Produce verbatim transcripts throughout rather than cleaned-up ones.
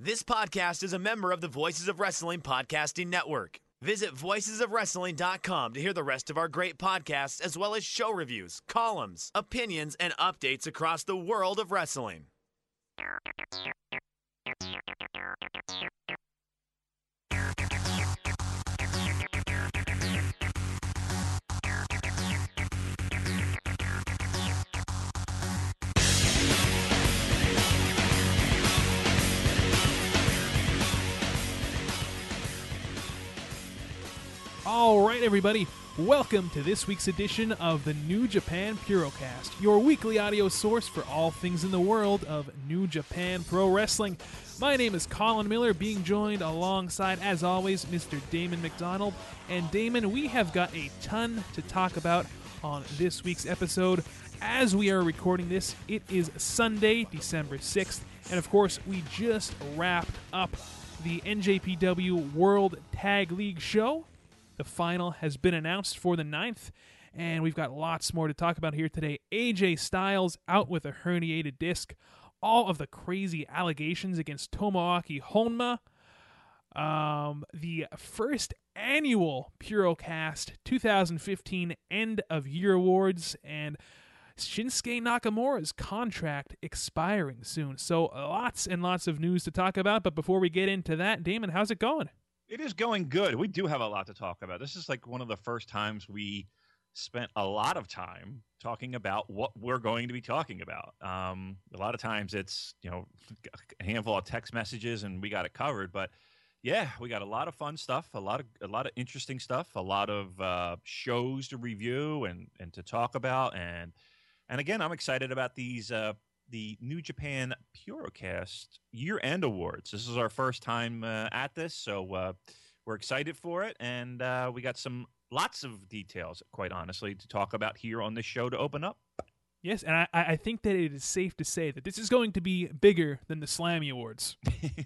This podcast is a member of the Voices of Wrestling Podcasting Network. Visit voices of wrestling dot com to hear the rest of our great podcasts, as well as show reviews, columns, opinions, and updates across the world of wrestling. All right, everybody, welcome to this week's edition of the New Japan Purocast, your weekly audio source for all things in the world of New Japan Pro Wrestling. My name is Colin Miller, being joined alongside, as always, Mister Damon McDonald. And Damon, we have got a ton to talk about on this week's episode. As we are recording this, it is Sunday, December sixth, and of course, we just wrapped up the N J P W World Tag League show. The final has been announced for the ninth, and we've got lots more to talk about here today. A J Styles out with a herniated disc, all of the crazy allegations against Tomoaki Honma, um, the first annual Purocast twenty fifteen End of Year Awards, and Shinsuke Nakamura's contract expiring soon. So lots and lots of news to talk about, but before we get into that, Damon, how's it going? It is going good. We do have a lot to talk about. This is like one of the first times we spent a lot of time talking about what we're going to be talking about. Um, a lot of times it's, you know, a handful of text messages and we got it covered. But yeah, we got a lot of fun stuff, a lot of a lot of interesting stuff, a lot of uh, shows to review and and to talk about. And and again, I'm excited about these. Uh, the New Japan Purocast year-end awards. This is our first time uh, at this, so uh, we're excited for it, and uh, we got some lots of details, quite honestly, to talk about here on this show to open up. Yes, and I, I think that it is safe to say that this is going to be bigger than the Slammy Awards.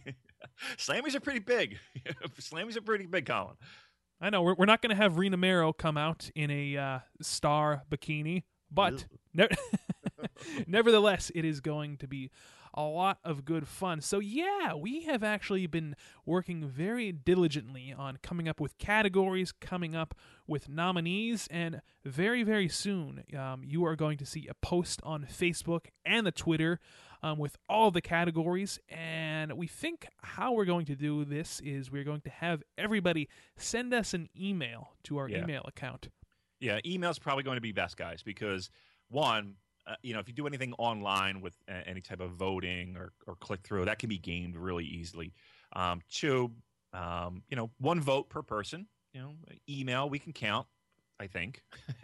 Slammys are pretty big. Slammys are pretty big, Colin. I know, we're, we're not going to have Rena Mero come out in a uh, star bikini, but... Ne- Nevertheless, it is going to be a lot of good fun. So yeah, we have actually been working very diligently on coming up with categories, coming up with nominees, and very, very soon um, you are going to see a post on Facebook and the Twitter um, with all the categories. And we think how we're going to do this is we're going to have everybody send us an email to our yeah. email account. Yeah, email's probably going to be best, guys, because one... Uh, you know, if you do anything online with uh, any type of voting or, or click-through, that can be gamed really easily. Um, two, um, you know, one vote per person. You know, email we can count, I think,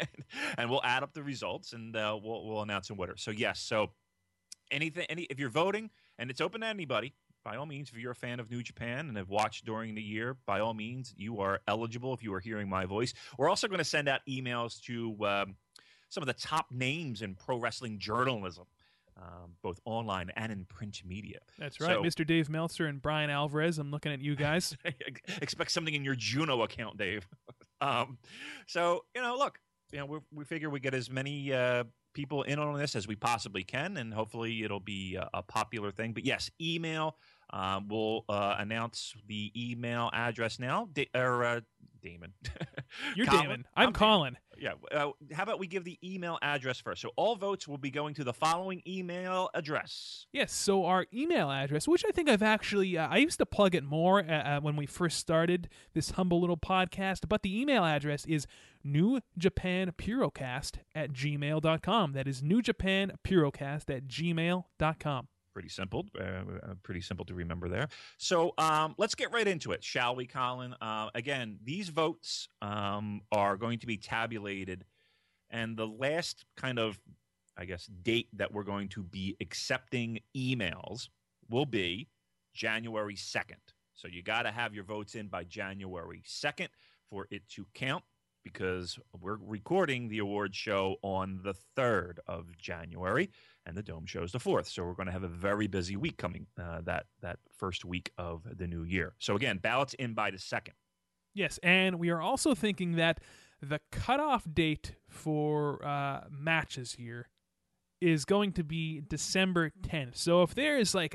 and we'll add up the results and uh, we'll we'll announce a winner. So yes, so anything, any if you're voting and it's open to anybody, by all means, if you're a fan of New Japan and have watched during the year, by all means, you are eligible if you are hearing my voice. We're also going to send out emails to. Um, some of the top names in pro wrestling journalism, um, both online and in print media. That's right. So, Mister Dave Meltzer and Brian Alvarez. I'm looking at you guys. Expect something in your Juno account, Dave. um, so, you know, look, you know, we we figure we get as many uh, people in on this as we possibly can, and hopefully it'll be a, a popular thing. But yes, email. Um, we'll uh, announce the email address now. Da- or uh, Damon. You're Colin? Damon. I'm, I'm Colin. Yeah. Uh, how about we give the email address first? So all votes will be going to the following email address. Yes. So our email address, which I think I've actually, uh, I used to plug it more uh, when we first started this humble little podcast, but the email address is New Japan Purocast at gmail dot com. That is New Japan Purocast at gmail dot com. Pretty simple, uh, pretty simple to remember there. So um, let's get right into it, shall we, Colin? Uh, again, these votes um, are going to be tabulated, and the last kind of, I guess, date that we're going to be accepting emails will be January second. So you got to have your votes in by January second for it to count, because we're recording the award show on the third of January, and the Dome show's the fourth. So we're going to have a very busy week coming uh, that that first week of the new year. So again, ballots in by the second. Yes, and we are also thinking that the cutoff date for uh, matches here is going to be December tenth. So if there is like a,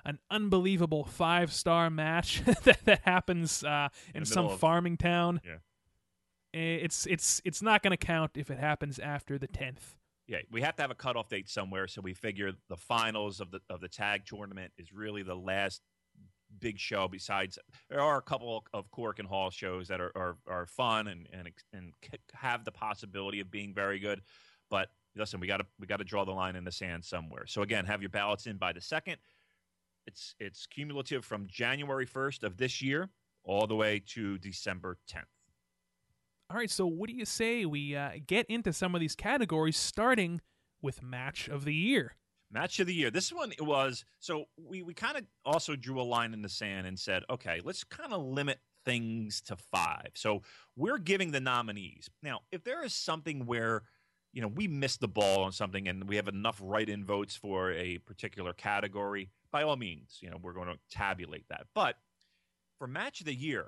an unbelievable five-star match that, that happens uh, in, in some of, farming town. Yeah. It's it's it's not going to count if it happens after the tenth. Yeah, we have to have a cutoff date somewhere, so we figure the finals of the of the tag tournament is really the last big show. Besides, there are a couple of Cork and Hall shows that are are, are fun and, and and have the possibility of being very good. But listen, we got to we got to draw the line in the sand somewhere. So again, have your ballots in by the second. It's it's cumulative from January first of this year all the way to December tenth. All right, so what do you say we uh, get into some of these categories, starting with Match of the Year? Match of the Year. This one was, so we, we kind of also drew a line in the sand and said, okay, let's kind of limit things to five. So we're giving the nominees. Now, if there is something where, you know, we missed the ball on something and we have enough write-in votes for a particular category, by all means, you know, we're going to tabulate that. But for Match of the Year,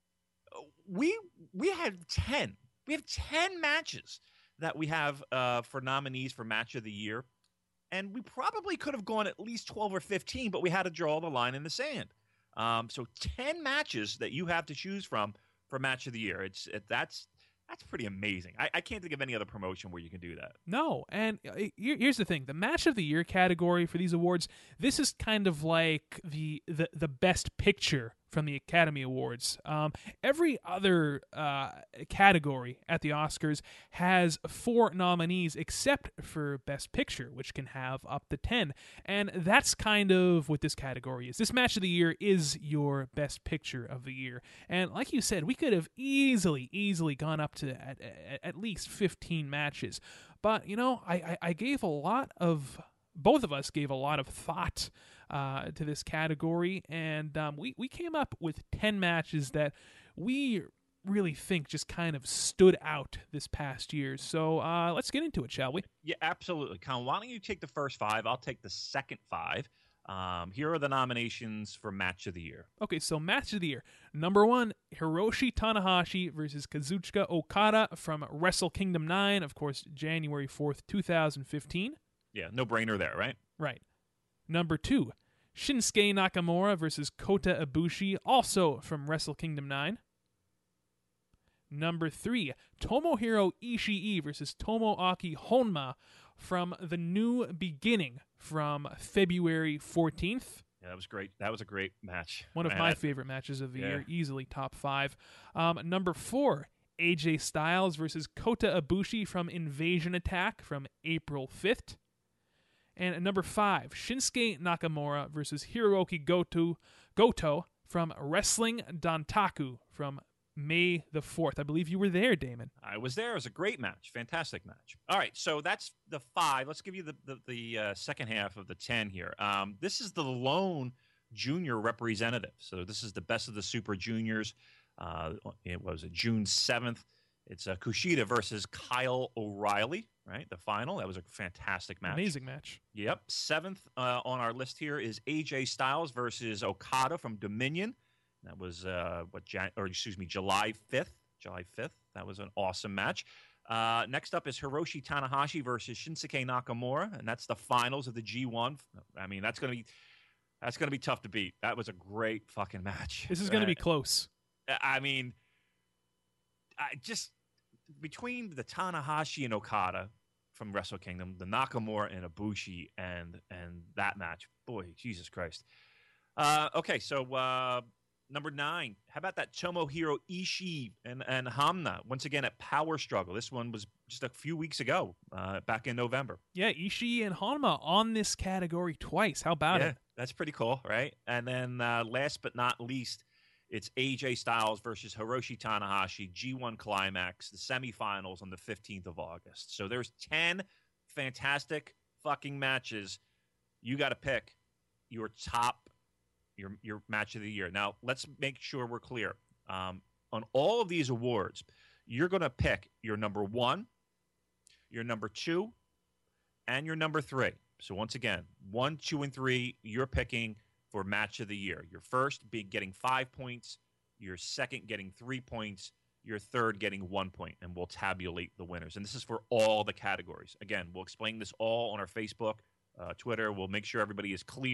we we had ten. We have ten matches that we have uh, for nominees for Match of the Year. And we probably could have gone at least twelve or fifteen, but we had to draw the line in the sand. Um, so ten matches that you have to choose from for Match of the Year. It's it, that's that's pretty amazing. I, I can't think of any other promotion where you can do that. No, and here's the thing: the Match of the Year category for these awards, this is kind of like the the, the Best Picture from the Academy Awards. Um, every other uh, category at the Oscars has four nominees except for Best Picture, which can have up to ten. And that's kind of what this category is. This Match of the Year is your Best Picture of the year. And like you said, we could have easily, easily gone up to at, at, at least fifteen matches. But, you know, I, I, I gave a lot of, both of us gave a lot of thought Uh, to this category, and um, we, we came up with ten matches that we really think just kind of stood out this past year. So uh, let's get into it, shall we? Yeah, absolutely. Colin, why don't you take the first five? I'll take the second five. Um, here are the nominations for Match of the Year. Okay, so Match of the Year. Number one, Hiroshi Tanahashi versus Kazuchika Okada from Wrestle Kingdom nine, of course, January fourth, twenty fifteen. Yeah, no brainer there, right? Right. Number two, Shinsuke Nakamura versus Kota Ibushi, also from Wrestle Kingdom nine. Number three, Tomohiro Ishii versus Tomoaki Honma from The New Beginning from February fourteenth. Yeah, that was great. That was a great match. One of Man, my that, favorite matches of the yeah. year, easily top five. Um, number four, A J Styles versus Kota Ibushi from Invasion Attack from April fifth. And number five, Shinsuke Nakamura versus Hiroki Goto, Goto from Wrestling Dantaku from May the fourth. I believe you were there, Damon. I was there. It was a great match. Fantastic match. All right, so that's the five. Let's give you the, the, the uh, second half of the ten here. Um, this is the lone junior representative. So this is the Best of the Super Juniors. Uh, it was June seventh. It's uh, Kushida versus Kyle O'Reilly, right? The final. That was a fantastic match. Amazing match. Yep. Seventh uh, on our list here is A J Styles versus Okada from Dominion. That was uh, what, Jan- or excuse me, July fifth. July fifth. That was an awesome match. Uh, next up is Hiroshi Tanahashi versus Shinsuke Nakamura, and that's the finals of the G one. I mean, that's gonna be that's gonna be tough to beat. That was a great fucking match. This is gonna uh, be close. I mean. I just between the Tanahashi and Okada from Wrestle Kingdom, the Nakamura and Ibushi, and and that match, boy, Jesus Christ. Uh, okay, so uh, number nine, how about that Tomohiro Ishii and and Hamna once again at Power Struggle? This one was just a few weeks ago, uh, back in November. Yeah, Ishii and Hanma on this category twice. How about yeah, it? That's pretty cool, right? And then uh, last but not least, it's A J Styles versus Hiroshi Tanahashi, G one Climax, the semifinals on the fifteenth of August. So there's ten fantastic fucking matches. You got to pick your top, your your match of the year. Now, let's make sure we're clear. Um, on all of these awards, you're going to pick your number one, your number two, and your number three. So once again, one, two, and three, you're picking for match of the year. Your first being getting five points, your second getting three points, your third getting one point, and we'll tabulate the winners. And this is for all the categories. Again, we'll explain this all on our Facebook, uh, Twitter. We'll make sure everybody is clear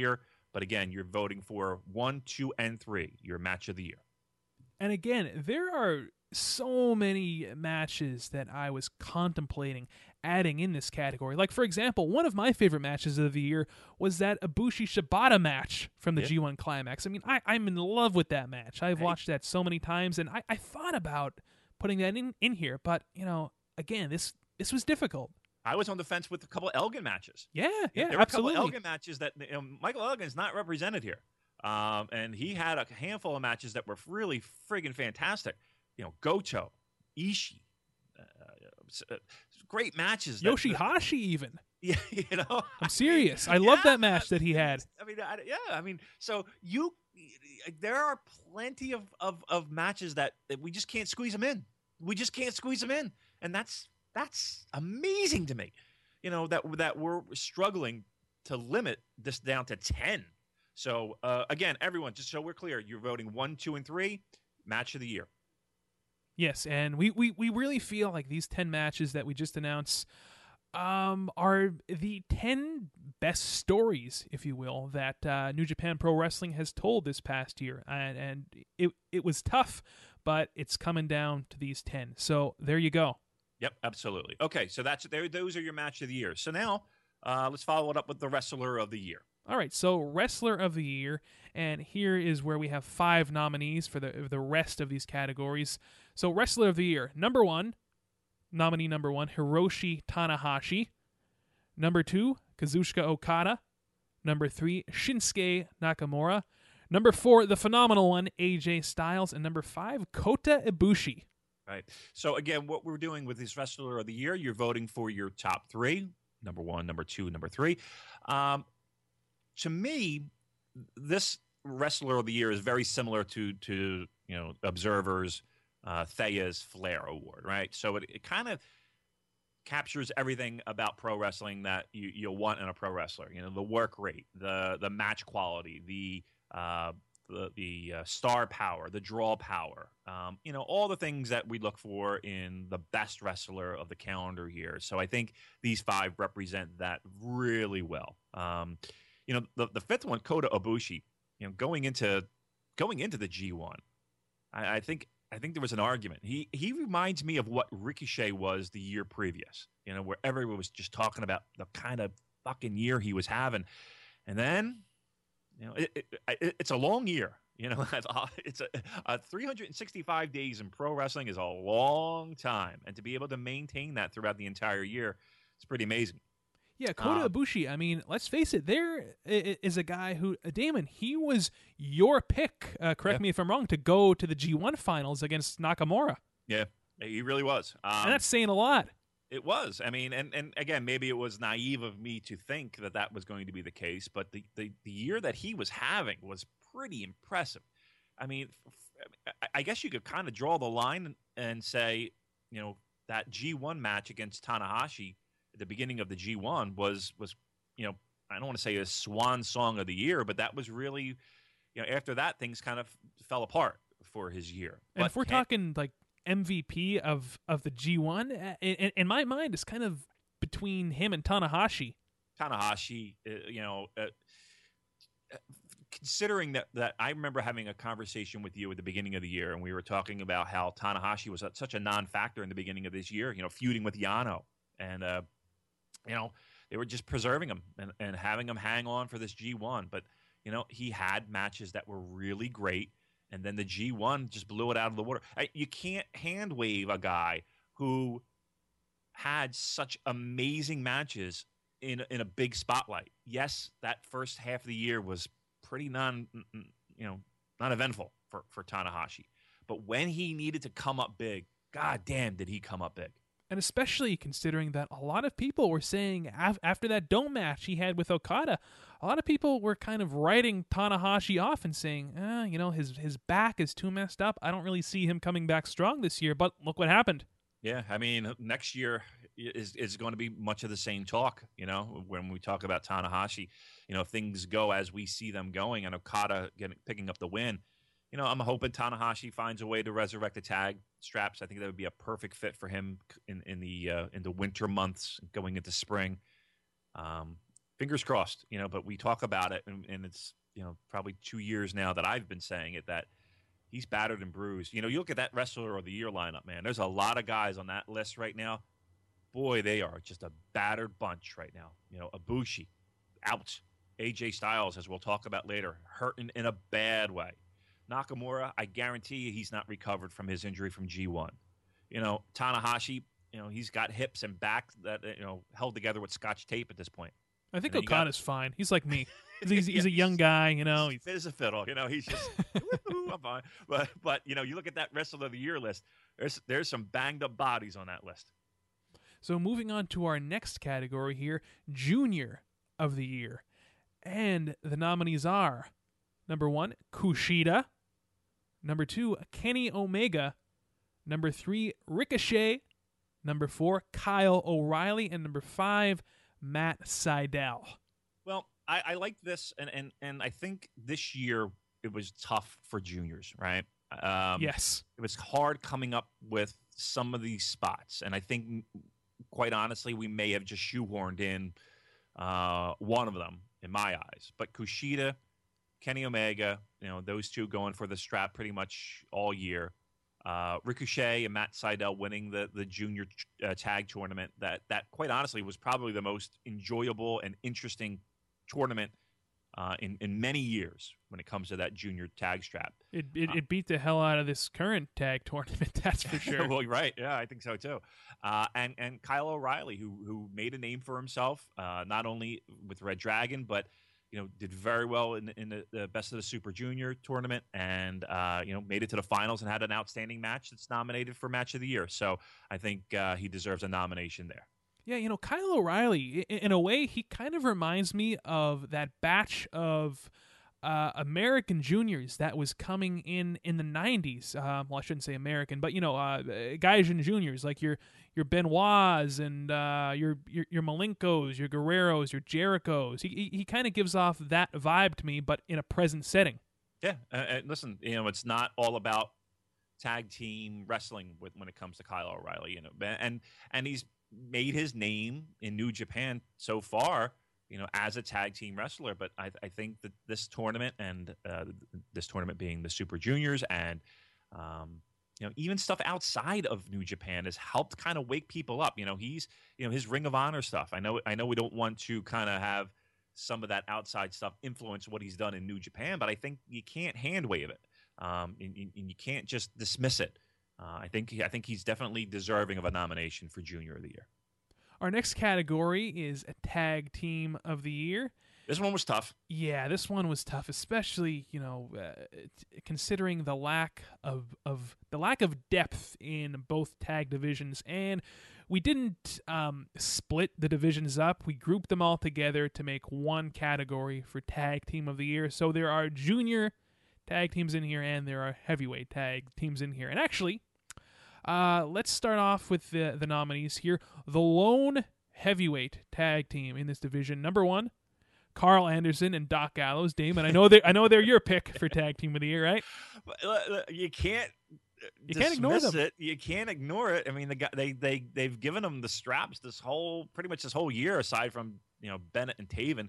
But again, you're voting for one, two, and three, your match of the year. And again, there are so many matches that I was contemplating adding in this category. Like, for example, one of my favorite matches of the year was that Ibushi Shibata match from the Yeah. G one Climax. I mean, I, I'm in love with that match. I've Hey. watched that so many times, and I, I thought about putting that in, in here. But, you know, again, this this was difficult. I was on the fence with a couple Elgin matches. Yeah, yeah, there were absolutely. a couple Elgin matches that you know, Michael Elgin is not represented here. Um, and he had a handful of matches that were really friggin' fantastic. You know, Goto, Ishii, uh, uh, great matches. that- Yoshihashi even. Yeah, you know, I'm serious. I love Yeah, that match that he had. I mean, I, yeah, I mean, so you, there are plenty of, of, of matches that, that we just can't squeeze them in. We just can't squeeze them in, and that's that's amazing to me. You know that that we're struggling to limit this down to ten. So uh, again, everyone, just so we're clear, you're voting one, two, and three, match of the year. Yes, and we, we, we really feel like these ten matches that we just announced um, are the ten best stories, if you will, that uh, New Japan Pro Wrestling has told this past year. And, and it, it was tough, but it's coming down to these ten. So there you go. Yep, absolutely. Okay, so that's there. Those are your match of the year. So now uh, let's follow it up with the wrestler of the year. All right, so Wrestler of the Year, and here is where we have five nominees for the the rest of these categories. So Wrestler of the Year, number one, nominee number one, Hiroshi Tanahashi. Number two, Kazuchika Okada. Number three, Shinsuke Nakamura. Number four, the phenomenal one, A J Styles. And number five, Kota Ibushi. Right. So again, what we're doing with this wrestler of the year, you're voting for your top three, number one, number two, number three. Um, to me, this wrestler of the year is very similar to to you know Observer's uh, Thea's Flair Award, right? So it, it kind of captures everything about pro wrestling that you you'll want in a pro wrestler. You know, the work rate, the the match quality, the uh, the the uh, star power, the draw power, um, you know, all the things that we look for in the best wrestler of the calendar year. So I think these five represent that really well. Um, you know, the, the fifth one, Kota Ibushi, you know, going into going into the G one, I, I think I think there was an argument. He he reminds me of what Ricochet was the year previous, you know, where everyone was just talking about the kind of fucking year he was having, and then. You know, it, it, it, it's a long year. You know, it's a, a three hundred sixty-five days in pro wrestling is a long time, and to be able to maintain that throughout the entire year, it's pretty amazing. Yeah, Kota Um, Ibushi. I mean, let's face it. There i- is a guy who, uh, Damon. He was your pick. Uh, correct Yeah. me if I'm wrong. To go to the G one finals against Nakamura, Yeah, he really was. Um, and that's saying a lot. It was. I mean, and, and again, maybe it was naive of me to think that that was going to be the case, but the, the, the year that he was having was pretty impressive. I mean, f- I- I guess you could kind of draw the line and say, you know, that G one match against Tanahashi at the beginning of the G one was, was you know, I don't want to say a swan song of the year, but that was really, you know, after that, things kind of fell apart for his year. And But if we're can- talking like M V P of, of the G one, uh, in, in my mind, it's kind of between him and Tanahashi. Tanahashi, uh, you know, uh, uh, considering that, that I remember having a conversation with you at the beginning of the year, and we were talking about how Tanahashi was a, such a non-factor in the beginning of this year, you know, feuding with Yano. And, uh, you know, they were just preserving him and, and having him hang on for this G one. But, you know, he had matches that were really great. And then the G one just blew it out of the water. I, you can't hand wave a guy who had such amazing matches in in a big spotlight. Yes, that first half of the year was pretty non, you know, not eventful for for Tanahashi. But when he needed to come up big, god damn, did he come up big. And especially considering that a lot of people were saying af- after that dome match he had with Okada, a lot of people were kind of writing Tanahashi off and saying, eh, you know, his his back is too messed up. I don't really see him coming back strong this year. But look what happened. Yeah, I mean, next year is is going to be much of the same talk. You know, when we talk about Tanahashi, you know, if things go as we see them going, and Okada getting picking up the win. You know, I'm hoping Tanahashi finds a way to resurrect the tag straps. I think that would be a perfect fit for him in in the uh, in the winter months going into spring. Um, fingers crossed, you know. But we talk about it, and, and it's you know, probably two years now that I've been saying it, that he's battered and bruised. You know, you look at that Wrestler of the Year lineup, man. There's a lot of guys on that list right now. Boy, they are just a battered bunch right now. You know, Ibushi, out. A J Styles, as we'll talk about later, hurting in a bad way. Nakamura, I guarantee you he's not recovered from his injury from G one. You know, Tanahashi, you know, he's got hips and back that, you know, held together with Scotch tape at this point. I think And then you got- Okada's fine. He's like me. He's, Yeah, he's a young guy, you know. He's He's, fit as a fiddle. You know, he's just, woo-hoo, I'm fine. But, but, you know, you look at that Wrestler of the Year list, there's, there's some banged up bodies on that list. So moving on to our next category here, Junior of the Year. And the nominees are number one, Kushida. Number two, Kenny Omega. Number three, Ricochet. Number four, Kyle O'Reilly. And number five, Matt Sydal. Well, I, I like this, and, and, and I think this year it was tough for juniors, right? Um, Yes. It was hard coming up with some of these spots, and I think, quite honestly, we may have just shoehorned in uh, one of them in my eyes. But Kushida, Kenny Omega, you know, those two going for the strap pretty much all year. Uh, Ricochet and Matt Sydal winning the the junior uh, tag tournament. That that quite honestly was probably the most enjoyable and interesting tournament uh, in in many years when it comes to that junior tag strap. It, it, Uh, it beat the hell out of this current tag tournament, that's for sure. Well, right, yeah, I think so too. Uh, and and Kyle O'Reilly, who who made a name for himself, uh, not only with Red Dragon, but you know did very well in in the, the Best of the Super Junior tournament, and uh, you know made it to the finals and had an outstanding match that's nominated for Match of the Year. So I think uh, he deserves a nomination there. Yeah, you know, Kyle O'Reilly, i- in a way, he kind of reminds me of that batch of uh, American juniors that was coming in in the nineties. Um, well, I shouldn't say American, but, you know, uh, Gaijin juniors, like your your Benoits and uh, your, your your Malenkos, your Guerreros, your Jerichos. He, he, he kind of gives off that vibe to me, but in a present setting. Yeah, uh, uh, listen, you know, it's not all about tag team wrestling with, when it comes to Kyle O'Reilly, you know, and and he's made his name in New Japan so far, you know, as a tag team wrestler. But I, I think that this tournament and uh, this tournament being the Super Juniors and um, you know even stuff outside of New Japan has helped kind of wake people up. You know, he's you know his Ring of Honor stuff. I know I know we don't want to kind of have some of that outside stuff influence what he's done in New Japan, but I think you can't hand wave it, um, and, and you can't just dismiss it. Uh, I think I think he's definitely deserving of a nomination for Junior of the Year. Our next category is a Tag Team of the Year. This one was tough. Yeah, this one was tough, especially you know, uh, t- considering the lack of of the lack of depth in both tag divisions, and we didn't um, split the divisions up. We grouped them all together to make one category for Tag Team of the Year. So there are junior tag teams in here, and there are heavyweight tag teams in here. And actually, uh, let's start off with the the nominees here. The lone heavyweight tag team in this division, number one, Carl Anderson and Doc Gallows. Damon, I know they I know they're your pick for Tag Team of the Year, right? You can't. You can't ignore dismiss them. It. You can't ignore it. I mean, the guy, they they they've given them the straps this whole pretty much this whole year, aside from you know Bennett and Taven.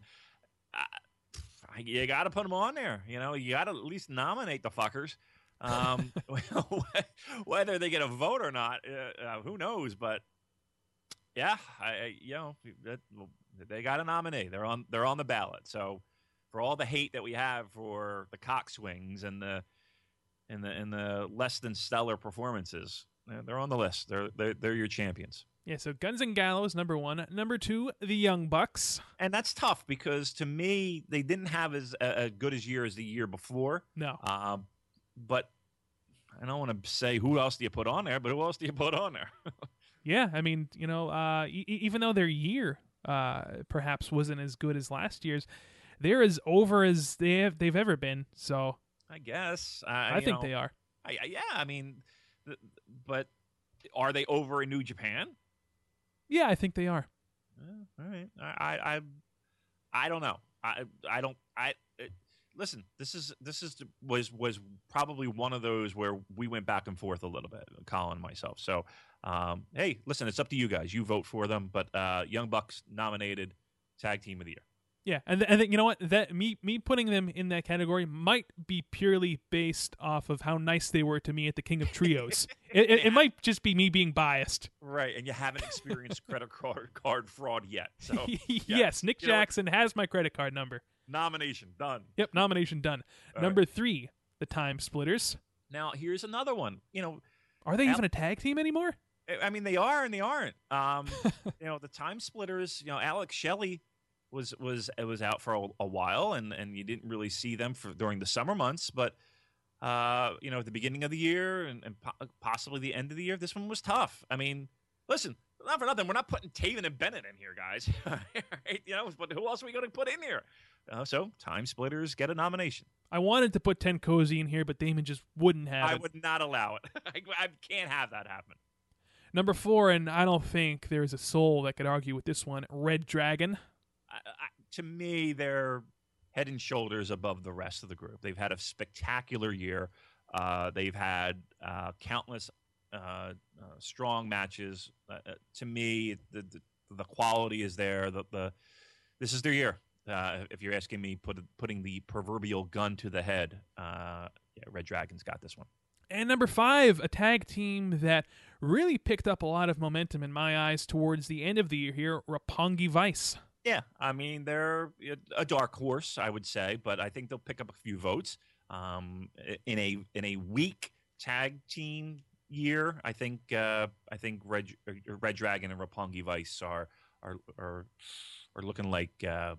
Uh, you got to put them on there. You know, you got to at least nominate the fuckers. Um, whether they get a vote or not, uh, uh, who knows? But yeah, I, I you know that, they got to nominate. They're on they're on the ballot. So for all the hate that we have for the cockswings and the and the and the less than stellar performances, they're on the list. They're they're, they're your champions. Yeah, so Guns and Gallows, number one. Number two, the Young Bucks. And that's tough because to me, they didn't have as a good as year as the year before. No. Uh, but I don't want to say who else do you put on there, but who else do you put on there? Yeah, I mean, you know, uh, e- even though their year uh, perhaps wasn't as good as last year's, they're as over as they have, they've ever been. So I guess. Uh, I think know, they are. I, I, yeah, I mean, th- but are they over in New Japan? Yeah, I think they are. Uh, all right. I, I, I don't know. I, I don't. I it, listen. This is this is was was probably one of those where we went back and forth a little bit, Colin and myself. So, um, hey, listen, it's up to you guys. You vote for them, but uh, Young Bucks nominated Tag Team of the Year. Yeah, and th- and th- you know what? That me me putting them in that category might be purely based off of how nice they were to me at the King of Trios. it, it, it might just be me being biased. Right, and you haven't experienced credit card card fraud yet. So yes, yeah. Nick You know what? Jackson has my credit card number. Nomination done. Yep, nomination done. All Number three, the Time Splitters. Now here's another one. You know, Are they Al- even a tag team anymore? I- I mean they are and they aren't. Um, you know, the Time Splitters. You know, Alex Shelley was was it was out for a, a while, and and you didn't really see them for during the summer months, but. Uh, you know, at the beginning of the year and, and po- possibly the end of the year, this one was tough. I mean, listen, not for nothing, we're not putting Taven and Bennett in here, guys. Right? You know, but who else are we going to put in here? Uh, so, Time Splitters get a nomination. I wanted to put Ten Cozy in here, but Damon just wouldn't have I it. would not allow it. I, I can't have that happen. Number four, and I don't think there's a soul that could argue with this one, Red Dragon. I, I, to me, they're head and shoulders above the rest of the group. They've had a spectacular year. Uh, they've had uh, countless uh, uh, strong matches. Uh, uh, to me, the, the the quality is there. The, the this is their year. Uh, if you're asking me, put, putting the proverbial gun to the head, uh, yeah, Red Dragon's got this one. And number five, a tag team that really picked up a lot of momentum in my eyes towards the end of the year here, Roppongi Vice. Yeah, I mean, they're a dark horse, I would say, but I think they'll pick up a few votes. Um, in a in a weak tag team year, I think uh, I think Red Red Dragon and Roppongi Vice are are are, are looking like uh,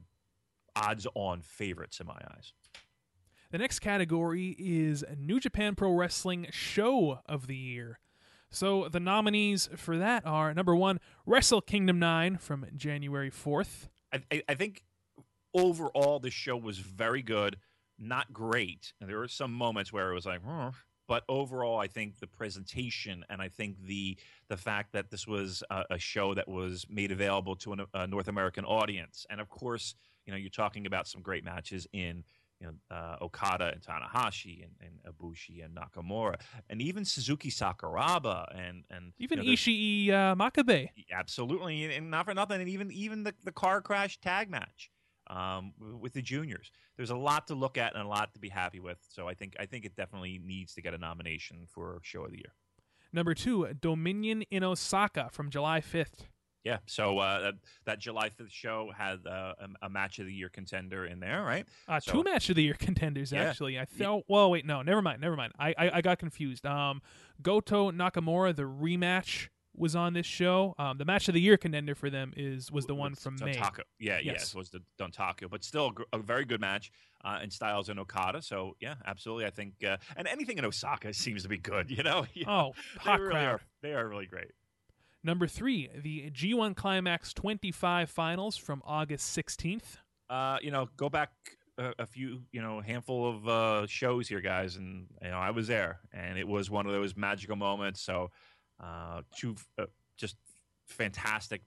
odds-on favorites in my eyes. The next category is New Japan Pro Wrestling Show of the Year. So the nominees for that are, number one, Wrestle Kingdom nine from January fourth. I, I, I think overall the show was very good, not great. And there were some moments where it was like, huh. But overall, I think the presentation and I think the the fact that this was a, a show that was made available to an, a North American audience, and of course, you know, you're talking about some great matches in. You know, uh, Okada and Tanahashi and, and Ibushi and Nakamura and even Suzuki Sakuraba and and Even you know, Ishii uh, Makabe. absolutely, and, and not for nothing, and even even the, the car crash tag match um, with the juniors. There's a lot to look at and a lot to be happy with. So I think I think it definitely needs to get a nomination for Show of the Year. Number two, Dominion in Osaka from July fifth. Yeah, so uh, that, that July fifth show had uh, a, a match of the year contender in there, right? Uh, So- two match of the year contenders, Yeah. actually. I felt. Well, wait, no, never mind, never mind. I, I I got confused. Um, Goto Nakamura, the rematch was on this show. Um, the match of the year contender for them is was the one With from May. Dontaku. Yeah, Yes. yes, was the Dontaku, but still a, gr- a very good match uh, in Styles and Okada. So yeah, absolutely. I think uh, and anything in Osaka seems to be good. You know, You know, Oh, they hot really crowd. are. They are really great. Number three, the G one Climax twenty-five finals from August sixteenth. Uh, you know, go back a, a few, you know, handful of uh, shows here, guys, and you know, I was there, and it was one of those magical moments. So, uh, two uh, just fantastic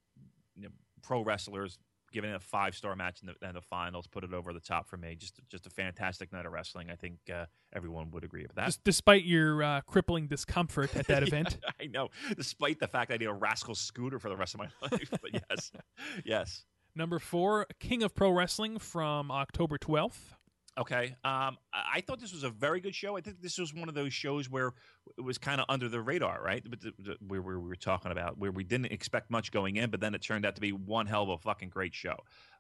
you know, pro wrestlers giving a five star match in the, in the finals, put it over the top for me. Just, just a fantastic night of wrestling. I think uh, everyone would agree with that. Just despite your uh, crippling discomfort at that event. Yeah, I know, despite the fact I need a rascal scooter for the rest of my life. But yes, yes. Number four, King of Pro Wrestling from October twelfth. Okay. Um, I I thought this was a very good show. I think this was one of those shows where it was kind of under the radar, right? But the, the, where, where we were talking about, where we didn't expect much going in, but then it turned out to be one hell of a fucking great show.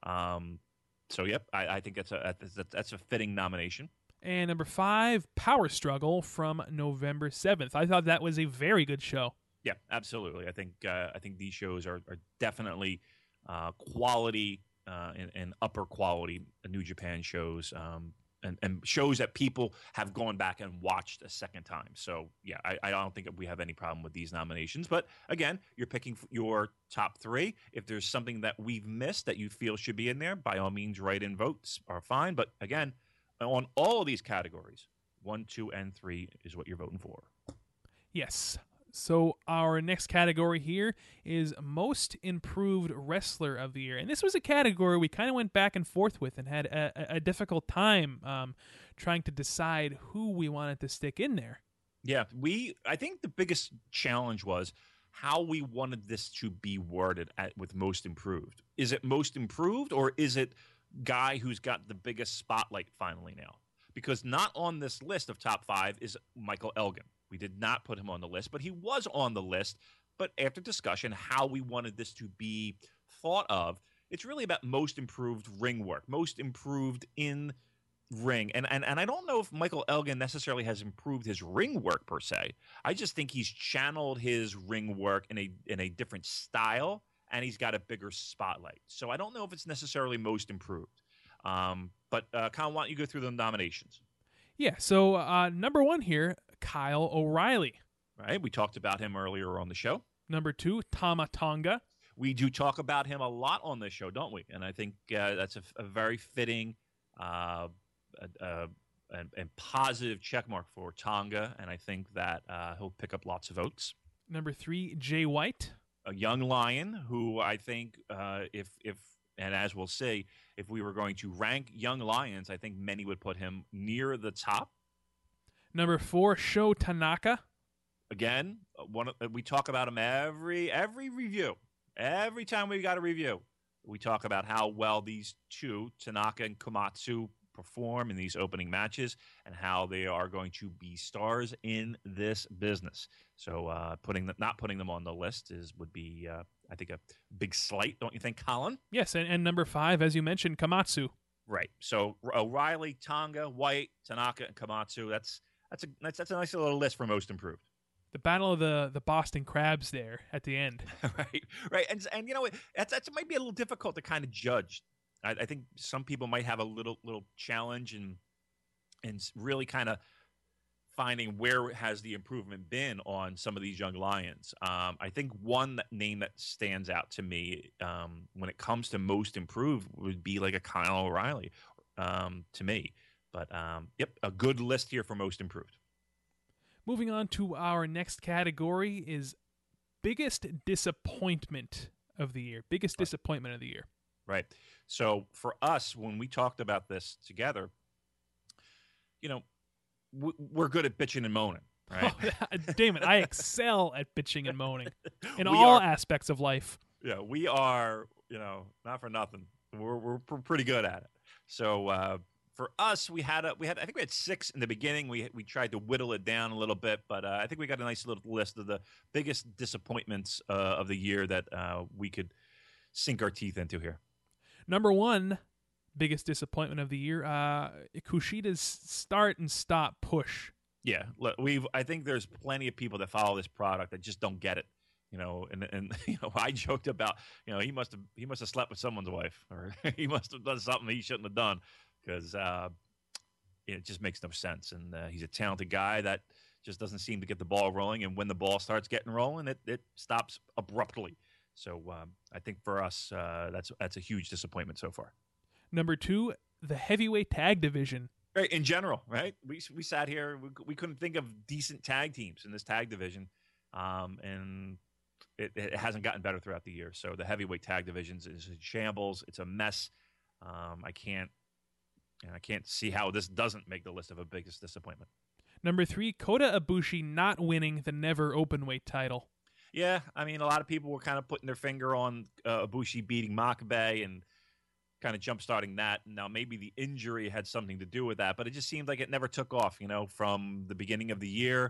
Um, so, yep, I, I think that's a that's a, that's a fitting nomination. And number five, Power Struggle from November seventh. I thought that was a very good show. Yeah, absolutely. I think uh, I think these shows are, are definitely uh, quality uh, and, and upper quality New Japan shows, um, and, and shows that people have gone back and watched a second time. So yeah, I, I don't think we have any problem with these nominations. But again, you're picking f- your top three. If there's something that we've missed that you feel should be in there, by all means, write in votes are fine. But again, on all of these categories, one, two, and three is what you're voting for. Yes. So our next category here is Most Improved Wrestler of the Year. And this was a category we kind of went back and forth with and had a, a, a difficult time um, trying to decide who we wanted to stick in there. Yeah, we. I think the biggest challenge was how we wanted this to be worded at, with most improved. Is it most improved, or is it guy who's got the biggest spotlight finally now? Because not on this list of top five is Michael Elgin. We did not put him on the list, but he was on the list. But after discussion, how we wanted this to be thought of, it's really about most improved ring work, most improved in ring. And, and and I don't know if Michael Elgin necessarily has improved his ring work per se. I just think he's channeled his ring work in a in a different style, and he's got a bigger spotlight. So I don't know if it's necessarily most improved. Um, but uh, Colin, why don't you go through the nominations? Yeah, so uh, number one here, Kyle O'Reilly. Right, we talked about him earlier on the show. Number two, Tama Tonga. We do talk about him a lot on this show, don't we? And I think uh, that's a, a very fitting uh, uh, and, and positive checkmark for Tonga, and I think that uh, he'll pick up lots of votes. Number three, Jay White. A young lion who I think, uh, if if and as we'll see, if we were going to rank young lions, I think many would put him near the top. Number four, Sho Tanaka. Again, one of, we talk about him every every review. Every time we got a review, we talk about how well these two, Tanaka and Komatsu, perform in these opening matches and how they are going to be stars in this business. So uh, putting the, not putting them on the list is would be, uh, I think, a big slight, don't you think, Colin? Yes, and, and number five, as you mentioned, Komatsu. Right. So O'Reilly, Tonga, White, Tanaka, and Komatsu. That's that's a that's, that's a nice little list for most improved. The battle of the, the Boston Crabs there at the end. right, right, and and you know that's that's might be a little difficult to kind of judge. I, I think some people might have a little little challenge in and really kind of finding where has the improvement been on some of these young lions. Um, I think one that, name that stands out to me um, when it comes to most improved would be like a Kyle O'Reilly um, to me. But um, yep, a good list here for most improved. Moving on to our next category is biggest disappointment of the year. Biggest right. disappointment of the year. Right. So for us, when we talked about this together, you know, w- we're good at bitching and moaning, right? Oh, damn it. I excel at bitching and moaning in we all are, aspects of life. Yeah, we are, you know, not for nothing. We're we're pretty good at it. So uh, for us, we had a we had I think we had six in the beginning. We we tried to whittle it down a little bit, but uh, I think we got a nice little list of the biggest disappointments uh, of the year that uh, we could sink our teeth into here. Number one, biggest disappointment of the year, uh, Kushida's start and stop push. Yeah, look, we've. I think there's plenty of people that follow this product that just don't get it. You know, and and you know, I joked about, you know, he must have he must have slept with someone's wife, or he must have done something he shouldn't have done, because uh, it just makes no sense. And uh, he's a talented guy that just doesn't seem to get the ball rolling, and when the ball starts getting rolling, it it stops abruptly. So um, I think for us, uh, that's that's a huge disappointment so far. Number two, the heavyweight tag division. Right, in general, right? We we sat here, we, we couldn't think of decent tag teams in this tag division, um, and it, it hasn't gotten better throughout the year. So the heavyweight tag divisions is in shambles. It's a mess. Um, I can't, and I can't see how this doesn't make the list of a biggest disappointment. Number three, Kota Ibushi not winning the Never Openweight title. Yeah, I mean, a lot of people were kind of putting their finger on uh, Ibushi beating Makabe and kind of jump-starting that. Now, maybe the injury had something to do with that, but it just seemed like it never took off, you know, from the beginning of the year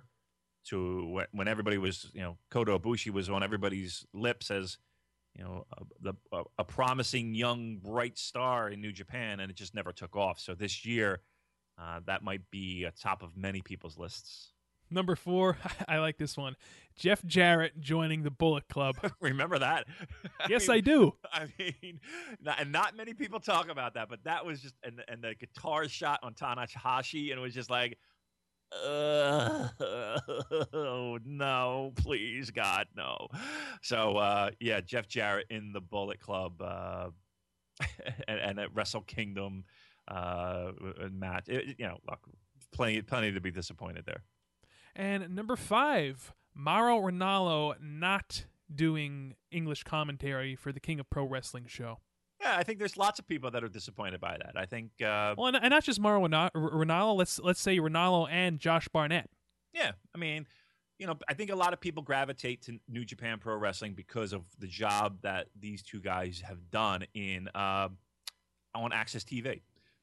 to when everybody was, you know, Kota Ibushi was on everybody's lips as, you know, a, the, a, a promising young, bright star in New Japan, and it just never took off. So this year, uh, that might be atop of many people's lists. Number four, I like this one. Jeff Jarrett joining the Bullet Club. Remember that? I Yes, mean, I do. I mean, not, and not many people talk about that, but that was just, and, and the guitar shot on Tanahashi, and it was just like, uh, oh, no, please, God, no. So, uh, yeah, Jeff Jarrett in the Bullet Club uh, and, and at Wrestle Kingdom uh, match. It, you know, look, plenty, plenty to be disappointed there. And number five, Mauro Ranallo not doing English commentary for the King of Pro Wrestling show. Yeah, I think there's lots of people that are disappointed by that. I think. Uh, Well, and, and not just Mauro Ranallo. Let's let's say Ranallo and Josh Barnett. Yeah, I mean, you know, I think a lot of people gravitate to New Japan Pro Wrestling because of the job that these two guys have done in uh, on Access T V.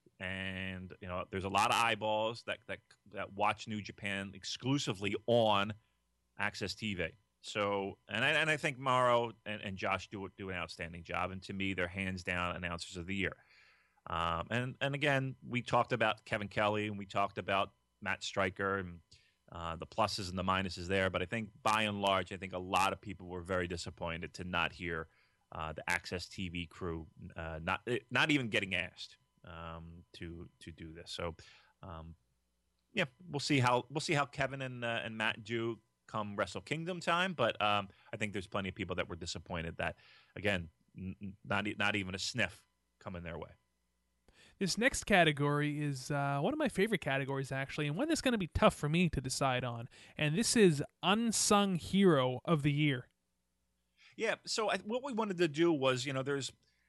And you know, there's a lot of eyeballs that that that watch New Japan exclusively on Access T V. So, and I, and I think Mauro and, and Josh do do an outstanding job. And to me, they're hands down announcers of the year. Um, and and again, we talked about Kevin Kelly and we talked about Matt Stryker and uh, the pluses and the minuses there. But I think by and large, I think a lot of people were very disappointed to not hear uh, the Access T V crew uh, not not even getting asked um, to to do this. So, um, yeah, we'll see how we'll see how Kevin and uh, and Matt do come Wrestle Kingdom time. But um, I think there's plenty of people that were disappointed that again, n- not e- not even a sniff coming their way. This next category is uh, one of my favorite categories, actually, and one that's going to be tough for me to decide on. And this is Unsung Hero of the Year. Yeah, so I, what we wanted to do was, you know, there's,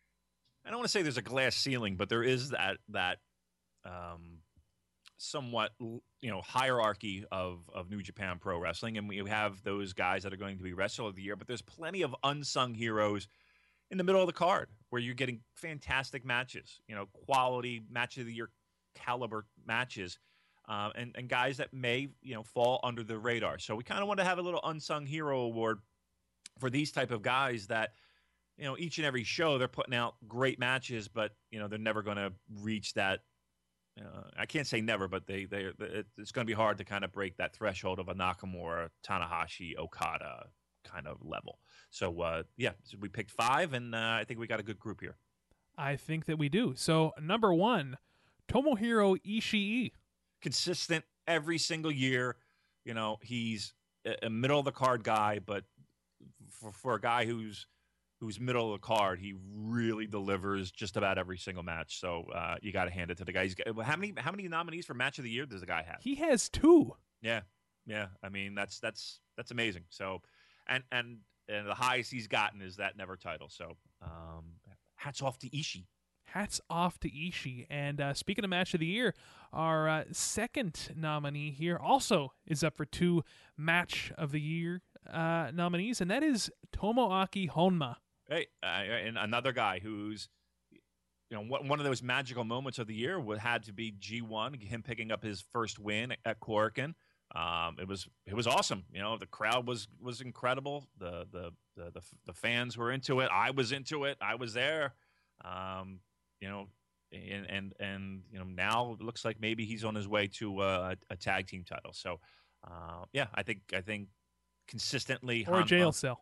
I don't want to say there's a glass ceiling, but there is that that um, somewhat, you know, hierarchy of, of New Japan Pro Wrestling. And we have those guys that are going to be Wrestler of the Year, but there's plenty of unsung heroes in the middle of the card where you're getting fantastic matches, you know, quality match of the year caliber matches, uh, and, and guys that may, you know, fall under the radar. So we kind of want to have a little unsung hero award for these type of guys that, you know, each and every show they're putting out great matches, but, you know, they're never going to reach that. Uh, I can't say never, but they, they, it's going to be hard to kind of break that threshold of a Nakamura, Tanahashi, Okada kind of level. So, uh, yeah, so we picked five, and uh, I think we got a good group here. I think that we do. So, number one, Tomohiro Ishii. Consistent every single year. You know, he's a, a middle-of-the-card guy, but for, for a guy who's who's middle of the card, he really delivers just about every single match. So uh, you got to hand it to the guy. He's got, how many how many nominees for Match of the Year does the guy have? He has two. Yeah, yeah. I mean, that's that's that's amazing. So, and and and the highest he's gotten is that never title. So, um, hats off to Ishii. Hats off to Ishii. And uh, speaking of Match of the Year, our uh, second nominee here also is up for two Match of the Year uh, nominees, and that is Tomoaki Honma. Hey, uh, and another guy who's, you know, one of those magical moments of the year would had to be G one, him picking up his first win at Korakuen. Um, it was it was awesome. You know, the crowd was was incredible. The the the the, the fans were into it. I was into it. I was there. Um, you know, and and and you know, now it looks like maybe he's on his way to uh, a tag team title. So, uh, yeah, I think I think consistently or a Honma, jail cell.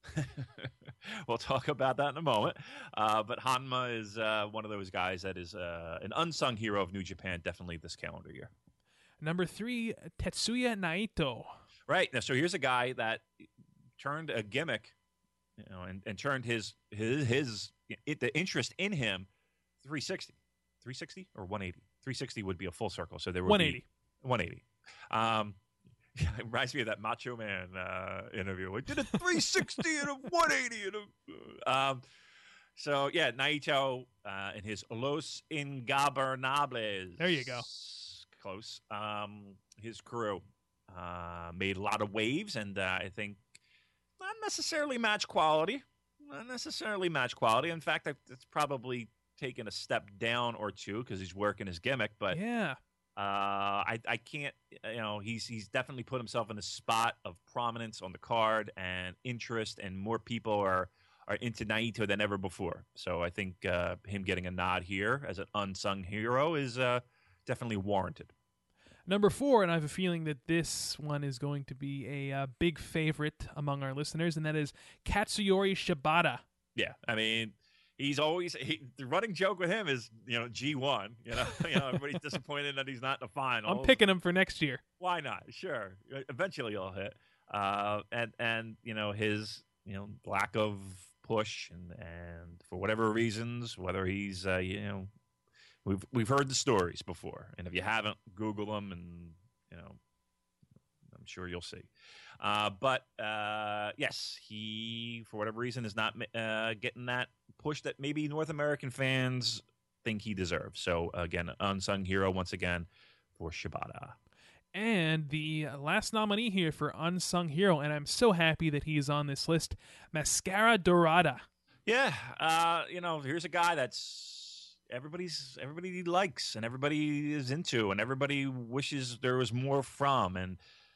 We'll talk about that in a moment. Uh, but Honma is uh, one of those guys that is uh, an unsung hero of New Japan, definitely this calendar year. Number three, Tetsuya Naito. Right. Now, so here's a guy that turned a gimmick, you know, and, and turned his his his it, the interest in him three sixty. three sixty or one eighty? three sixty would be a full circle. So there would one eighty. Be one eighty. Um, Yeah, it reminds me of that Macho Man uh, interview. I did a three sixty and a one eighty. And a, um, so, yeah, Naito uh, and his Los Ingobernables. There you go. Close. Um, his crew uh, made a lot of waves, and uh, I think not necessarily match quality. Not necessarily match quality. In fact, it's probably taken a step down or two because he's working his gimmick. But yeah. Uh, I I can't, you know, he's he's definitely put himself in a spot of prominence on the card and interest, and more people are are into Naito than ever before. So I think uh, him getting a nod here as an unsung hero is uh, definitely warranted. Number four, and I have a feeling that this one is going to be a uh, big favorite among our listeners, and that is Katsuyori Shibata. Yeah, I mean, he's always he, the running joke with him is, you know, G one. You know, you know, everybody's disappointed that he's not in the final. I'm picking him for next year. Why not? Sure, eventually he'll hit. Uh, and and you know his you know lack of push and and for whatever reasons, whether he's uh, you know we've we've heard the stories before, and if you haven't, Google them, and you know I'm sure you'll see. Uh, but uh, yes, he for whatever reason is not uh, getting that push that maybe North American fans think he deserves. So again, unsung hero once again for Shibata. And the last nominee here for Unsung Hero, and I'm so happy that he is on this list, Mascara Dorada. Yeah, uh, you know, here's a guy that's everybody's everybody likes and everybody is into and everybody wishes there was more from. And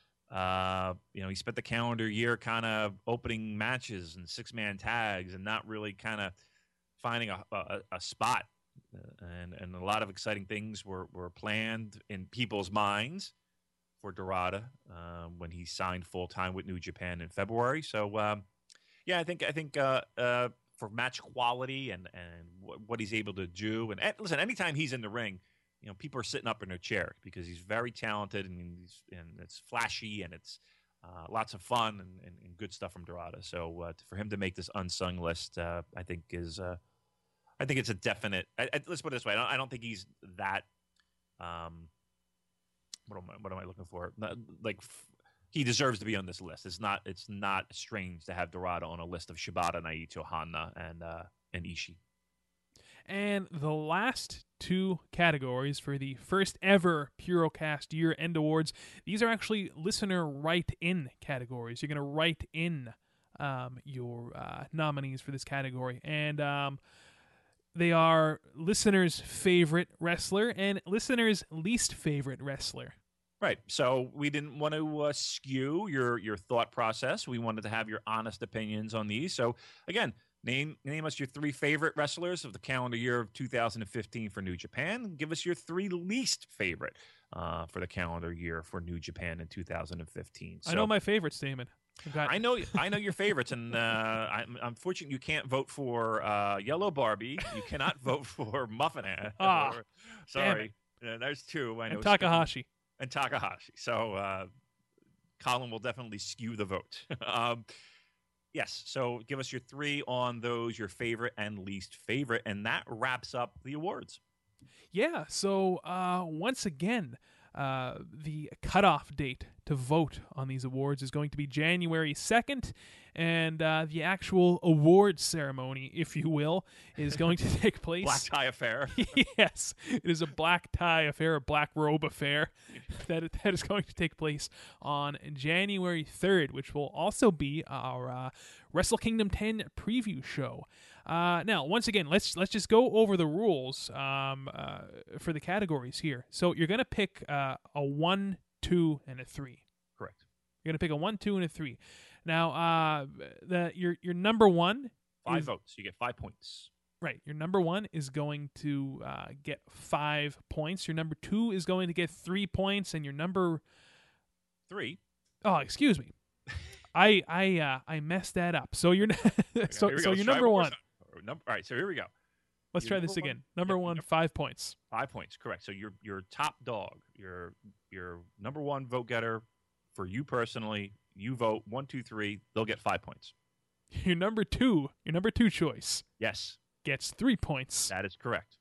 uh, you know, he spent the calendar year kind of opening matches and six man tags and not really kind of finding a, a, a spot. Uh, and and a lot of exciting things were were planned in people's minds for Dorada uh, when he signed full time with New Japan in February. So um, yeah, I think I think uh, uh, for match quality and and w- what he's able to do, and, and listen, anytime he's in the ring, you know, people are sitting up in their chair because he's very talented and he's and it's flashy and it's uh, lots of fun and, and, and good stuff from Dorada. So uh, for him to make this unsung list, uh, I think is uh, I think it's a definite. I, I, let's put it this way: I don't, I don't think he's that. Um, What am I? What am I looking for? Not, like, f- he deserves to be on this list. It's not. It's not strange to have Dorada on a list of Shibata, Naito, Hanna, and uh, and Ishii. And the last two categories for the first ever Purocast Year End Awards, these are actually listener write-in categories. You're going to write in um, your uh, nominees for this category, and um, they are listeners' favorite wrestler and listeners' least favorite wrestler. Right. So we didn't want to uh, skew your your thought process. We wanted to have your honest opinions on these. So again, name name us your three favorite wrestlers of the calendar year of two thousand fifteen for New Japan. Give us your three least favorite uh, for the calendar year for New Japan in two thousand fifteen. So, I know my favorites, Damon. Got- I know I know your favorites, and uh, I'm unfortunate you can't vote for uh, Yellow Barbie. You cannot vote for Muffin Head. Ah, or, sorry, uh, there's two. I know. and Takahashi. And Takahashi. So uh, Colin will definitely skew the vote. um, yes. So give us your three on those, your favorite and least favorite, and that wraps up the awards. Yeah, so uh, once again, uh, the cutoff date to vote on these awards is going to be January second, and uh, the actual award ceremony, if you will, is going to take place. Black tie affair. Yes, it is a black tie affair, a black robe affair that that is going to take place on January third, which will also be our uh, Wrestle Kingdom ten preview show. Uh, now, once again, let's let's just go over the rules um, uh, for the categories here. So you're going to pick uh, a one, two, and a three. Correct. You're going to pick a one, two, and a three. Now, uh, the your your number one Five is, votes. You get five points. right. Your number one is going to uh, get five points. Your number two is going to get three points, and your number Three. oh, excuse me, I I uh, I messed that up. So you're so Here we so go. your Let's try number more one. time. Number, all right. So here we go. Let's Your try this number again. one- Number yep, one, yep. five points. Five points. Correct. So your your top dog, your your number one vote getter for you personally. You vote one, two, three. They'll get five points. Your number two, your number two choice Yes, gets three points, that is correct.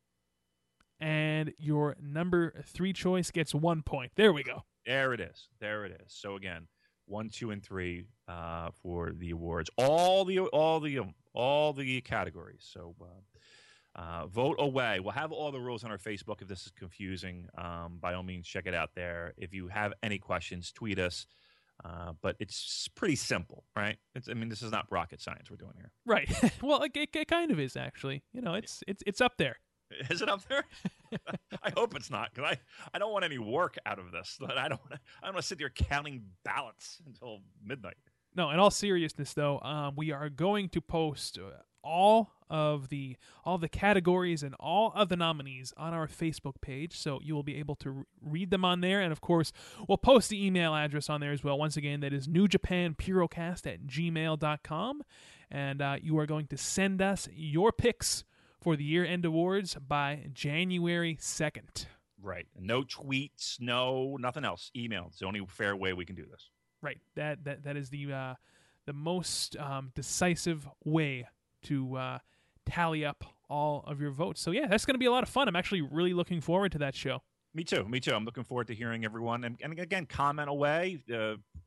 and your number three choice gets one point. There we go. There it is. There it is. So again, one, two, and three uh, for the awards. All the all the um, all the categories. So uh, uh, vote away. We'll have all the rules on our Facebook. If this is confusing, um, by all means, check it out there. If you have any questions, tweet us. Uh, but it's pretty simple, right? It's, I mean, this is not rocket science we're doing here. Right. Well, it, it, it kind of is actually. You know, it's it's it's up there. Is it up there? I hope it's not, because I, I don't want any work out of this. I don't wanna, I don't want to sit here counting ballots until midnight. No, in all seriousness, though, um, we are going to post uh, all of the all the categories and all of the nominees on our Facebook page, so you will be able to re- read them on there. And of course, we'll post the email address on there as well. Once again, that is new japan purocast at gmail dot com, and uh, you are going to send us your picks for the year-end awards by January second. Right. No tweets, no nothing else. Email. It's the only fair way we can do this. Right. That that that is the uh, the most um, decisive way to uh, tally up all of your votes. So yeah, that's going to be a lot of fun. I'm actually really looking forward to that show. Me too. Me too. I'm looking forward to hearing everyone. And, and again, comment away. Uh,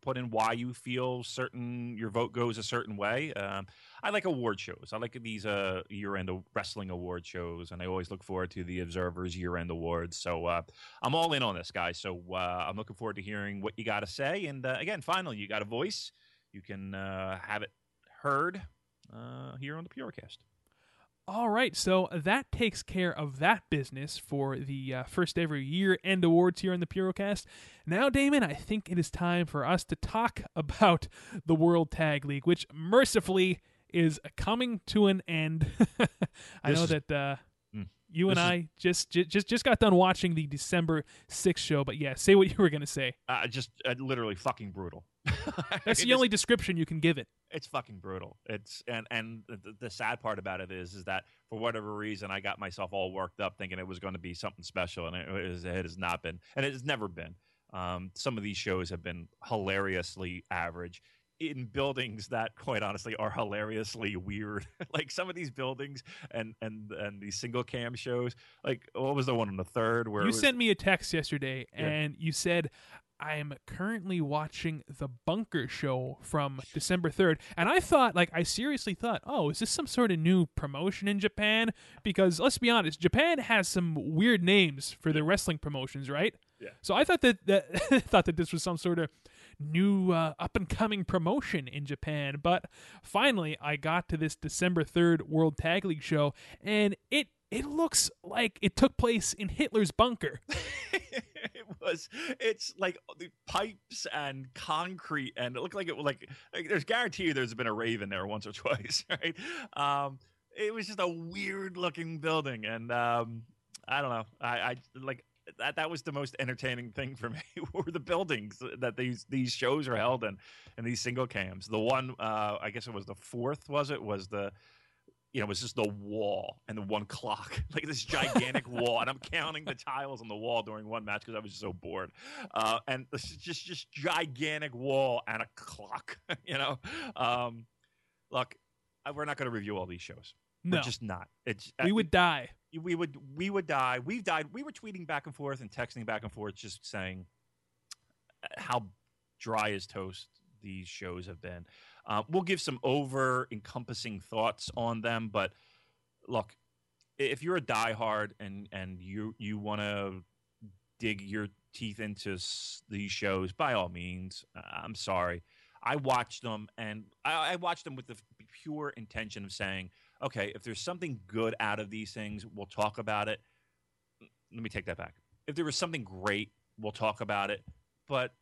put in why you feel certain your vote goes a certain way. Um, I like award shows. I like these uh, year-end wrestling award shows, and I always look forward to the Observer's year-end awards. So uh, I'm all in on this, guys. So uh, I'm looking forward to hearing what you got to say. And uh, again, finally, you got a voice. You can uh, have it heard uh, here on the Purocast. All right, so that takes care of that business for the uh, first ever year-end awards here on the Purocast. Now, Damon, I think it is time for us to talk about the World Tag League, which mercifully is coming to an end. I This know is- that uh, Mm. you and This is- I just, ju- just just got done watching the December sixth show, but yeah, say what you were going to say. Uh, just uh, literally fucking brutal. That's It the is- only description you can give it. It's fucking brutal. It's and and the, the sad part about it is is that for whatever reason I got myself all worked up thinking it was going to be something special, and it, is, it has not been, and it has never been. Um, some of these shows have been hilariously average in buildings that, quite honestly, are hilariously weird. Like some of these buildings and and and these single cam shows. Like what was the one on the third where You it was, sent me a text yesterday, Yeah. and you said, I'm currently watching The Bunker Show from December third. And I thought, like, I seriously thought, oh, is this some sort of new promotion in Japan? Because let's be honest, Japan has some weird names for their wrestling promotions, right? Yeah. So I thought that, that thought that this was some sort of new uh, up and coming promotion in Japan. But finally, I got to this December third World Tag League show, and it it looks like it took place in Hitler's bunker. It was. It's like the pipes and concrete, and it looked like it was like, like there's guarantee there's been a rave in there once or twice, right? Um, it was just a weird looking building, and um, I don't know. I, I like that. That was the most entertaining thing for me were the buildings that these these shows are held in, and these single cams. The one, uh, I guess it was the fourth, was it? Was the you know, it was just the wall and the one clock, like this gigantic wall. And I'm counting the tiles on the wall during one match because I was so bored. Uh, and this is just, just gigantic wall and a clock, you know? Um, look, I- we're not going to review all these shows. No, We're just not. It's we would die. we would we would die. We've died. We were tweeting back and forth and texting back and forth, just saying how dry as toast these shows have been. Uh, we'll give some over-encompassing thoughts on them, but look, if you're a diehard and and you you want to dig your teeth into s- these shows, by all means, uh, I'm sorry. I watched them, and I, I watched them with the f- pure intention of saying, okay, if there's something good out of these things, we'll talk about it. Let me take that back. If there was something great, we'll talk about it. But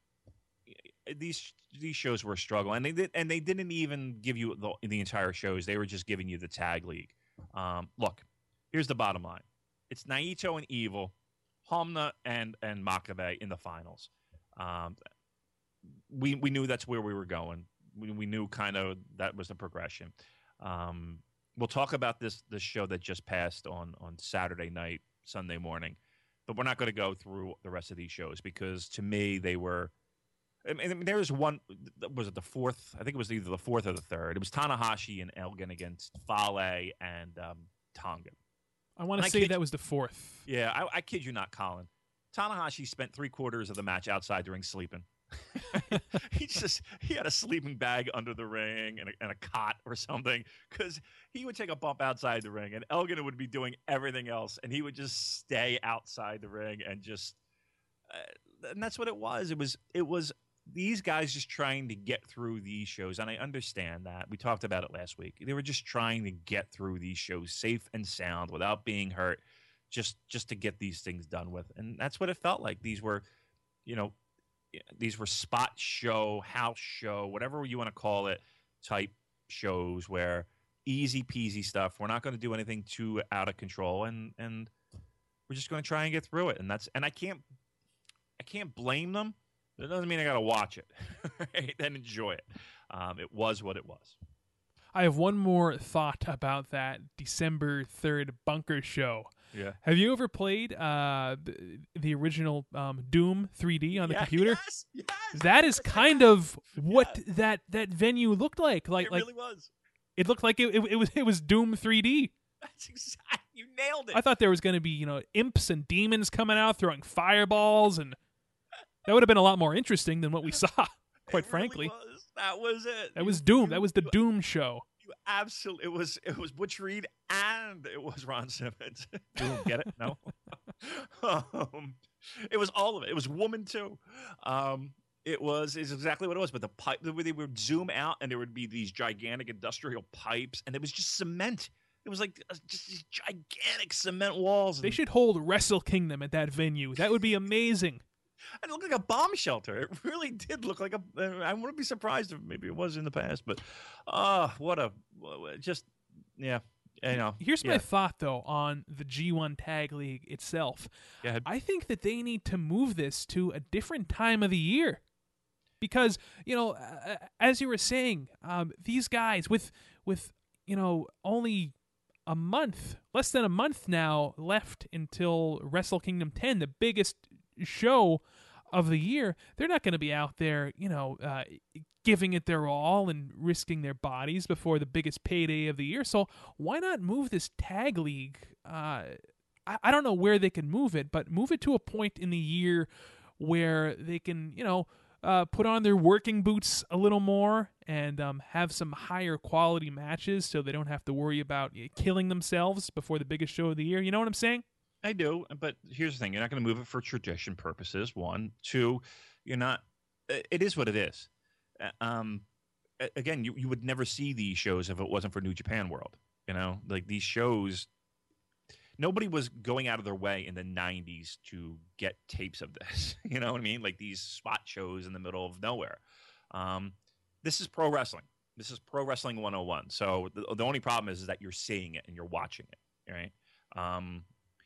these these shows were a struggle, and they did, and they didn't even give you the, the entire shows. They were just giving you the tag league. Um, look, here's the bottom line: it's Naito and Evil, Hamna and and Makabe in the finals. Um, we we knew that's where we were going. We we knew kind of that was the progression. Um, we'll talk about this this show that just passed on on Saturday night, Sunday morning, but we're not going to go through the rest of these shows because to me they were. I mean, I mean, there was one. Was it the fourth? I think it was either the fourth or the third. It was Tanahashi and Elgin against Fale and um, Tonga. I want And to I say kid that you- was the fourth. Yeah, I, I kid you not, Colin. Tanahashi spent three quarters of the match outside the ring sleeping. he just he had a sleeping bag under the ring and a, and a cot or something because he would take a bump outside the ring and Elgin would be doing everything else and he would just stay outside the ring and just uh, and that's what it was. It was it was these guys just trying to get through these shows, and I understand that. We talked about it last week. They were just trying to get through these shows safe and sound without being hurt, just just to get these things done with. And that's what it felt like. These were, you know, these were spot show, house show, whatever you want to call it, type shows where easy peasy stuff. We're not going to do anything too out of control, and and we're just going to try and get through it. And that's and I can't I can't blame them. That doesn't mean I got to watch it right? and enjoy it. Um, it was what it was. I have one more thought about that December third Bunker show. Yeah. Have you ever played uh, the, the original um, Doom three D on the Yeah, computer? Yes, yes. That is kind of what Yes. that, that venue looked like. Like It like really was. it looked like it, it, it was it was Doom three D. That's exactly. You nailed it. I thought there was going to be, you know, imps and demons coming out throwing fireballs, and that would have been a lot more interesting than what we saw. quite It frankly. really was. That was it. That You- was Doom. you- That was the you- Doom show. you absolutely. It was. It was Butch Reed and it was Ron Simmons. Doom. Get it? No. um, it was all of it. It was Woman too. Um, it was is exactly what it was. But the pipe, the way they would zoom out, and there would be these gigantic industrial pipes, and it was just cement. It was like uh, just these gigantic cement walls. They and- should hold Wrestle Kingdom at that venue. That would be amazing. And it looked like a bomb shelter. It really did look like a. I wouldn't be surprised if maybe it was in the past, but, uh, what a, just, yeah, you know. Here's yeah. my thought, though, on the G one Tag League itself. Go ahead. I think that they need to move this to a different time of the year. Because, you know, uh, as you were saying, um, these guys with, with, you know, only a month, less than a month now left until Wrestle Kingdom ten, the biggest show of the year, they're not going to be out there, you know, uh, giving it their all and risking their bodies before the biggest payday of the year. So why not move this tag league? Uh, I, I don't know where they can move it, but move it to a point in the year where they can, you know, uh, put on their working boots a little more and um, have some higher quality matches so they don't have to worry about uh, killing themselves before the biggest show of the year. You know what I'm saying? I do, but here's the thing: you're not going to move it for tradition purposes. One, two, you're not. It is what it is. Uh, Um, a- again, you you would never see these shows if it wasn't for New Japan World. You know, like these shows. Nobody was going out of their way in the nineties to get tapes of this. You know what I mean? Like these spot shows in the middle of nowhere. Um, this is pro wrestling. This is pro wrestling one oh one. So the, the only problem is, is that you're seeing it and you're watching it, right? Um,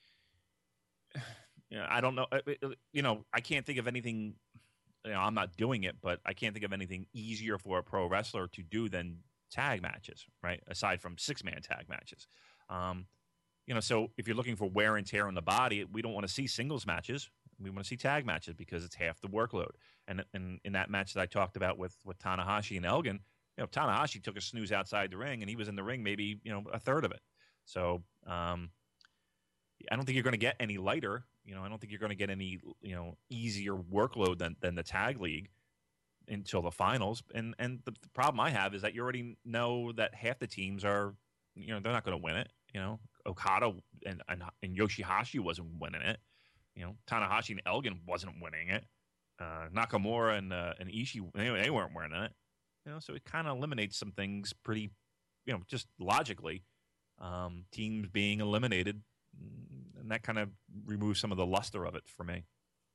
you know, I don't know. uh, uh, You know, I can't think of anything. You know, I'm not doing it, but I can't think of anything easier for a pro wrestler to do than tag matches, right? Aside from six man tag matches. Um, you know, so if you're looking for wear and tear on the body, we don't want to see singles matches. We want to see tag matches because it's half the workload. And in, in that match that I talked about with, with Tanahashi and Elgin, you know, Tanahashi took a snooze outside the ring, and he was in the ring maybe, you know, a third of it. So um, I don't think you're going to get any lighter. You know, I don't think you're going to get any, you know, easier workload than, than the tag league until the finals. And and the, the problem I have is that you already know that half the teams are, you know, they're not going to win it. You know, Okada and, and and Yoshihashi wasn't winning it. You know, Tanahashi and Elgin wasn't winning it. Uh, Nakamura and uh, and Ishii, they, they weren't winning it. You know, so it kind of eliminates some things pretty, you know, just logically. Um, teams being eliminated, and that kind of removes some of the luster of it for me.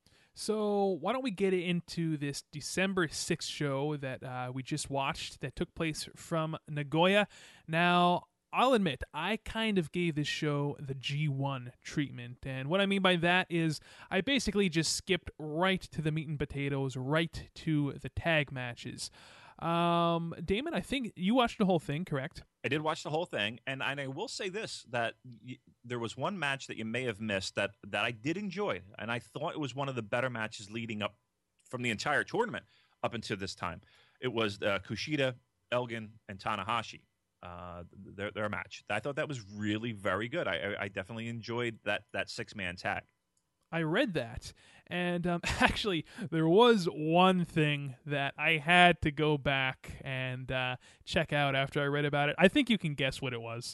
So why don't we get into this December sixth show that uh, we just watched that took place from Nagoya. Now, I'll admit, I kind of gave this show the G one treatment. And what I mean by that is I basically just skipped right to the meat and potatoes, right to the tag matches. Um, Damon, I think you watched the whole thing, correct? I did watch the whole thing, and, and I will say this, that y- there was one match that you may have missed that, that I did enjoy, and I thought it was one of the better matches leading up from the entire tournament up until this time. It was uh, Kushida, Elgin, and Tanahashi, uh, their, their match. I thought that was really very good. I, I, I definitely enjoyed that, that six-man tag. I read that, and um, actually, there was one thing that I had to go back and uh, check out after I read about it. I think you can guess what it was.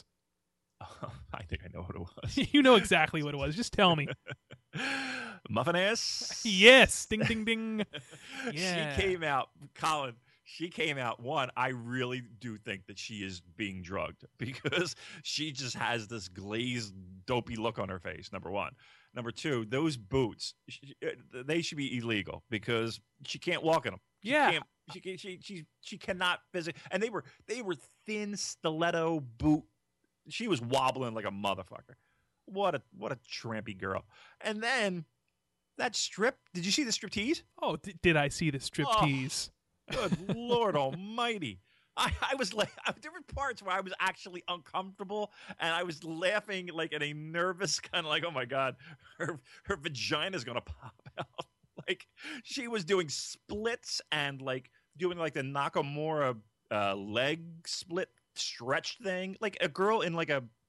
I think I know what it was. You know exactly what it was. Just tell me. Muffin ass? Yes. Ding, ding, ding. Yeah. She came out, Colin, she came out. One, I really do think that she is being drugged because she just has this glazed, dopey look on her face, number one. Number two, those boots, she, they should be illegal because she can't walk in them. She Yeah. Can't, she, can- she, she, she cannot physically. And they were, they were thin stiletto boot. She was wobbling like a motherfucker. What a, what a trampy girl. And then that strip, did you see the striptease? Oh, d- did I see the striptease? Good Lord Almighty! I, I was like, there were parts where I was actually uncomfortable, and I was laughing like in a nervous kind of like, oh my god, her her vagina's gonna pop out. Like she was doing splits and like doing like the Nakamura uh, leg split stretch thing, like a girl in like a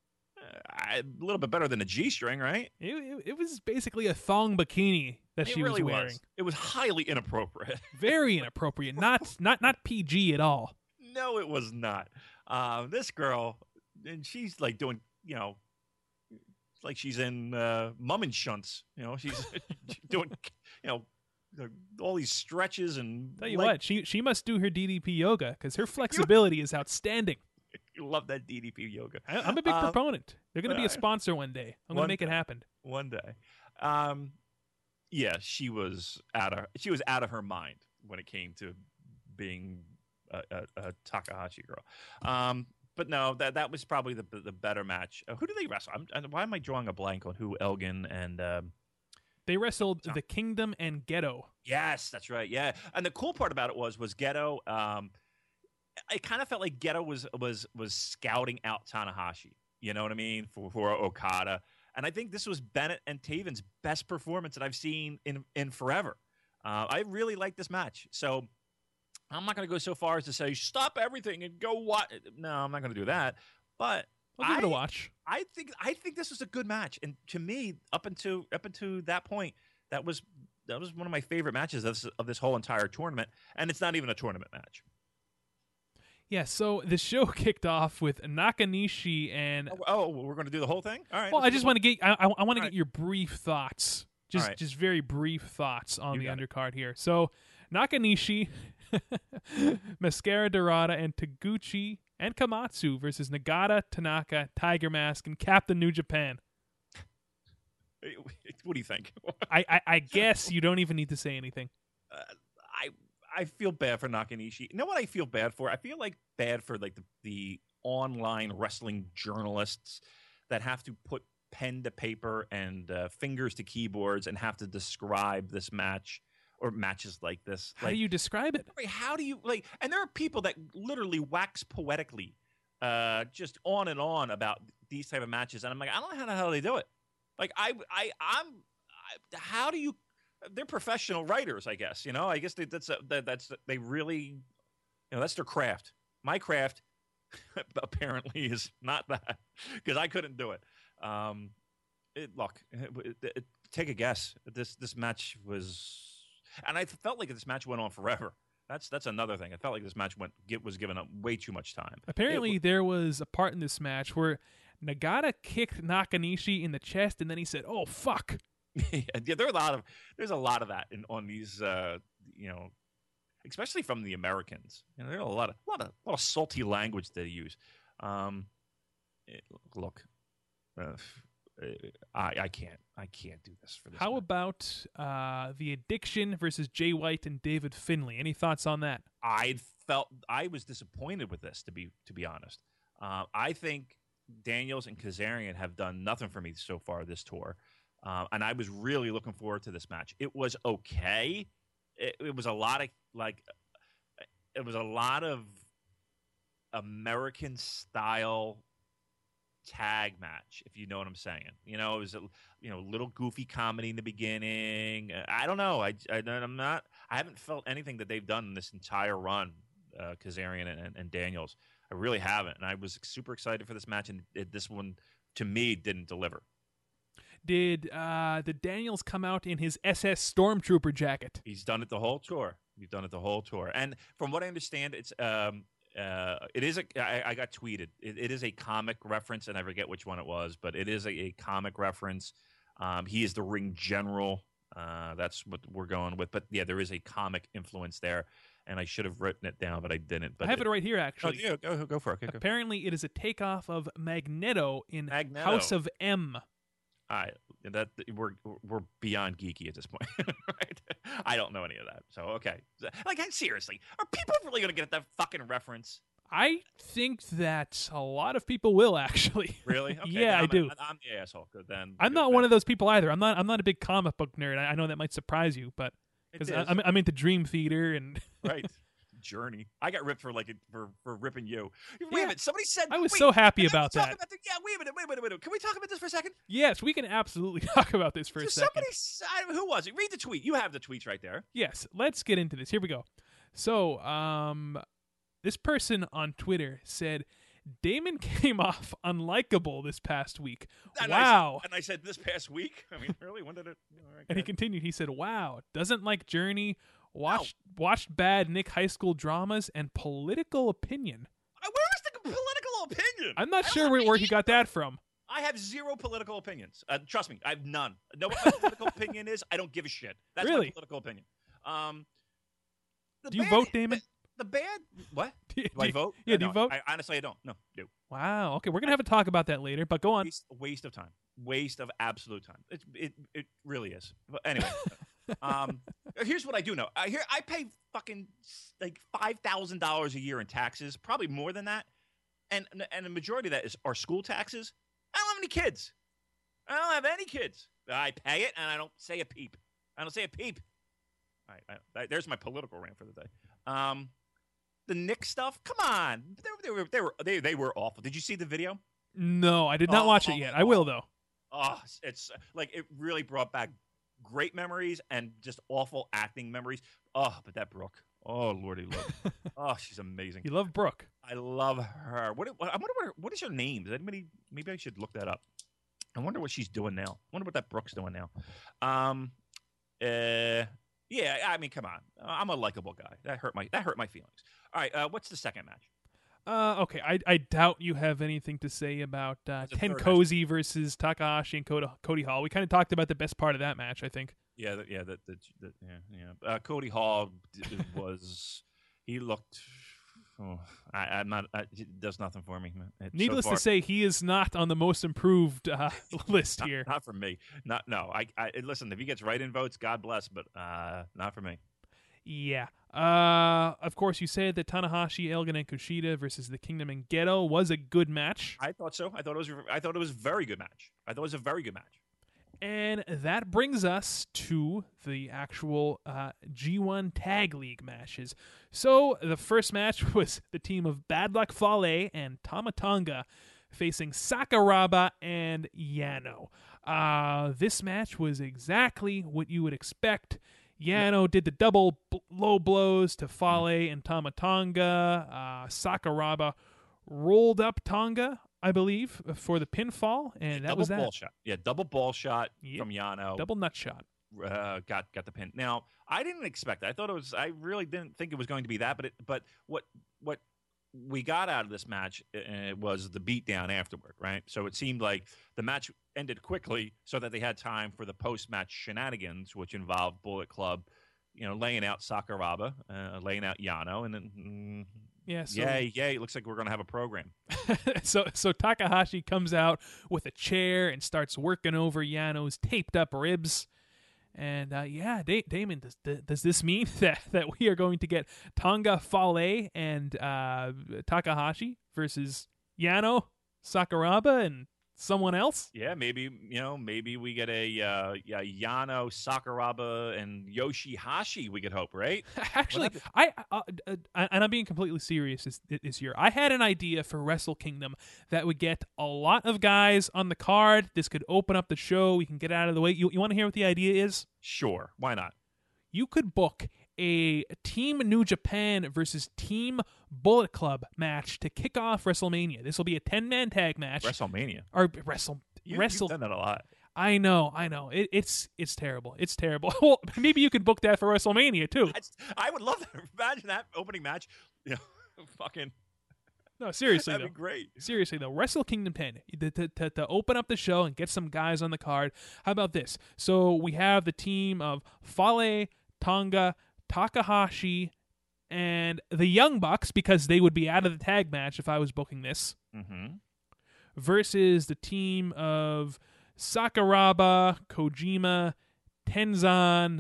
a little bit better than a G-string, right? It, it, it was basically a thong bikini that It she really was wearing. was. It was highly inappropriate. Very inappropriate. Not not not P G at all. No, it was not. Uh, this girl, and she's like doing, you know, it's like she's in uh, Mum and Shunts. You know, she's doing, you know, all these stretches and. Tell you leg- what, she she must do her D D P yoga because her flexibility is outstanding. You love that D D P yoga. I, I'm a big Um, proponent. They're going to be a uh, sponsor one day. I'm going one to make it day. happen. One day. Um, yeah, she was out of she was out of her mind when it came to being a, a, a Takahashi girl. Um, but no, that that was probably the the better match. Uh, who do they wrestle? I'm, I, why am I drawing a blank on who Elgin and? Um, They wrestled Tom. the Kingdom and Ghetto. yes, that's right. Yeah, and the cool part about it was was Ghetto. Um, I kind of felt like Ghetto was was was scouting out Tanahashi. You know what I mean for for Okada. And I think this was Bennett and Taven's best performance that I've seen in, in forever. Uh, I really like this match. So I'm not going to go so far as to say, stop everything and go watch. No, I'm not going to do that. But I'll give I, it a watch. I think I think this was a good match. And to me, up until up until that point, that was that was one of my favorite matches of this, of this whole entire tournament. And it's not even a tournament match. Yeah, so the show kicked off with Nakanishi and Oh, oh we're going to do the whole thing? All right. well, I just want to get I, I, I want to All get right. your brief thoughts, just right. just very brief thoughts on You the got it. undercard here. So Nakanishi, Mascara Dorada, and Taguchi and Kamatsu versus Nagata, Tanaka, Tiger Mask, and Captain New Japan. What do you think? I, I, I guess you don't even need to say anything. uh, I I feel bad for Nakanishi. You know what I feel bad for? I feel like bad for like the, the online wrestling journalists that have to put pen to paper and uh, fingers to keyboards and have to describe this match or matches like this. How like, do you describe it? Right, how do you like? And there are people that literally wax poetically, uh, just on and on about these type of matches, and I'm like, I don't know how the hell they do it. Like I, I, I'm. I, how do you? They're professional writers, I guess. You know, I guess they, that's a, that, that's they really, you know, that's their craft. My craft, apparently, is not that because I couldn't do it. Um, it look, it, it, it, take a guess. This this match was, and I felt like this match went on forever. That's that's another thing. I felt like this match went get, was given up way too much time. Apparently, It, there was a part in this match where Nagata kicked Nakanishi in the chest, and then he said, "Oh fuck." yeah, there are a lot of there's a lot of that in on these, uh, you know, especially from the Americans. You know, there are a lot of a lot of a lot of salty language they use. Um, it, look, uh, I I can't I can't do this for this. How match. about uh, the Addiction versus Jay White and David Finlay? Any thoughts on that? I felt I was disappointed with this, to be to be honest. Uh, I think Daniels and Kazarian have done nothing for me so far this tour, uh, and I was really looking forward to this match. It was okay. It, it was a lot of like, it was a lot of American style tag match, if you know what I'm saying. You know, it was a you know little goofy comedy in the beginning. I don't know. I, I I'm not. I haven't felt anything that they've done in this entire run, uh, Kazarian and, and, and Daniels. I really haven't, and I was super excited for this match, and it, this one to me didn't deliver. Did uh, the Daniels come out in his S S Stormtrooper jacket? He's done it the whole tour. He's done it the whole tour, and from what I understand, it's um. Uh, it is a. I, I got tweeted. It, it is a comic reference, and I forget which one it was, but it is a, a comic reference. Um, he is the ring general. Uh, that's what we're going with. But yeah, there is a comic influence there, and I should have written it down, but I didn't. But I have it, right here, Oh, actually. yeah, go go for it. Go, go. Apparently, it is a takeoff of Magneto in Magneto. House of M. All right, that we're we're beyond geeky at this point, right? I don't know any of that. So okay, like seriously, are people really gonna get that fucking reference? I think that a lot of people will actually. Really? Okay, Yeah, then I I'm, do. I'm the asshole. Good, then I'm good, not then. one of those people either. I'm not. I'm not a big comic book nerd. I, I know that might surprise you, but It because is. I'm, I'm into Dream Theater and right. Journey. I got ripped for like it, for for ripping you. Wait Yeah. a minute. Somebody said I was wait, so happy can we about talk that. About the, yeah. Wait a minute. Wait a minute. Wait a minute. Can we talk about this for a second? yes, we can absolutely talk about this for so a second. somebody. s- I- Who was it? Read the tweet. You have the tweets right there. Yes, let's get into this. Here we go. So, um, this person on Twitter said Damon came off unlikable this past week. And wow. I, and I said this past week. I mean, really, when did it? All right, And he good. continued. He said, "Wow, doesn't like Journey. Watched watched bad Nick high school dramas and political opinion." Uh, Where is the political opinion? I'm not I don't sure have where, any where he got either. that from. I have zero political opinions. Uh, trust me, I have none. Know what my political opinion is? I don't give a shit. That's Really? my political opinion. Um, the Do you bad- vote, Damon? The, the bad what? Do you- Do I do you- vote? yeah, Uh, do you no, vote? I, honestly, I don't. No, no. Wow. Okay, we're gonna have a talk about that later. But go on. Waste, waste of time. Waste of absolute time. It it it really is. But anyway, um, here's what I do know. I hear I pay fucking like five thousand dollars a year in taxes, probably more than that, and and the majority of that is our school taxes. I don't have any kids. I don't have any kids. I pay it, and I don't say a peep. I don't say a peep. All right, I, I, there's my political rant for the day. Um, the Nick stuff. Come on, they, they were they were they they were awful. Did you see the video? No, I did not Oh, watch it yet. I will though. Oh, it's like it really brought back great memories and just awful acting memories. Oh, but that Brooke. Oh, Lordy, Lord. Oh, she's amazing. You love Brooke. I love her. What? what I wonder what, what is her name? Does anybody? Maybe I should look that up. I wonder what she's doing now. I wonder what that Brooke's doing now. Um, uh, yeah. I mean, come on. I'm a likable guy. That hurt my that hurt my feelings. All right. Uh, what's the second match? Uh, okay, I I doubt you have anything to say about uh, That's a Ken third match. Cozy versus Takahashi and Cody, Cody Hall. We kind of talked about the best part of that match, I think. Yeah, that, yeah, that, that, that, yeah, yeah. Uh, Cody Hall d- was he looked. Oh, I, I'm not. I, it does nothing for me. It's so Needless far- to say, he is not on the most improved uh, list not, here. not for me. Not no. I, I listen. If he gets write-in votes, God bless, but uh, not for me. Yeah. Uh, of course, you said that Tanahashi, Elgin, and Kushida versus the Kingdom and Ghetto was a good match. I thought so. I thought it was. I thought it was a very good match. I thought it was a very good match. And that brings us to the actual uh, G one Tag League matches. So the first match was the team of Bad Luck Fale and Tama Tonga facing Sakuraba and Yano. Uh, this match was exactly what you would expect. Yano did the double b- low blows to Fale and Tama Tonga. Uh, Sakuraba rolled up Tonga, I believe, for the pinfall, and that double was that. ball shot. Yeah, double ball shot Yep. from Yano. Double nut shot. uh, got got the pin. Now I didn't expect that. I thought it was. I really didn't think it was going to be that. But it, but what what we got out of this match uh, was the beatdown afterward, right? So it seemed like the match ended quickly, so that they had time for the post match shenanigans, which involved Bullet Club, you know, laying out Sakuraba, uh, laying out Yano, and then. Mm, Yeah, so, yay, yay! It looks like we're going to have a program. so so Takahashi comes out with a chair and starts working over Yano's taped up ribs. And uh, yeah, da- Damon, does, does this mean that, that we are going to get Tonga Fale and uh, Takahashi versus Yano, Sakuraba, and someone else? Yeah, maybe you know, maybe we get a uh, yeah, Yano, Sakuraba, and Yoshihashi. We could hope, right? Actually, Well, I uh, uh, and I'm being completely serious this, this year. I had an idea for Wrestle Kingdom that would get a lot of guys on the card. This could open up the show. We can get out of the way. You, you want to hear what the idea is? Sure, why not? You could book a Team New Japan versus Team Bullet Club match to kick off WrestleMania. This will be a ten-man tag match. WrestleMania. Or Wrestle. You, Wrestle. You've done that a lot. I know, I know. It, it's it's terrible. It's terrible. Well, maybe you could book that for WrestleMania too. I, just- I would love that. Imagine that opening match. You know, fucking. No, seriously That'd though. be great. Seriously though, Wrestle Kingdom ten to, to, to, to open up the show and get some guys on the card. How about this? So we have the team of Fale, Tonga, Takahashi, and the Young Bucks, because they would be out of the tag match if I was booking this, Mm-hmm. versus the team of Sakuraba, Kojima, Tenzan,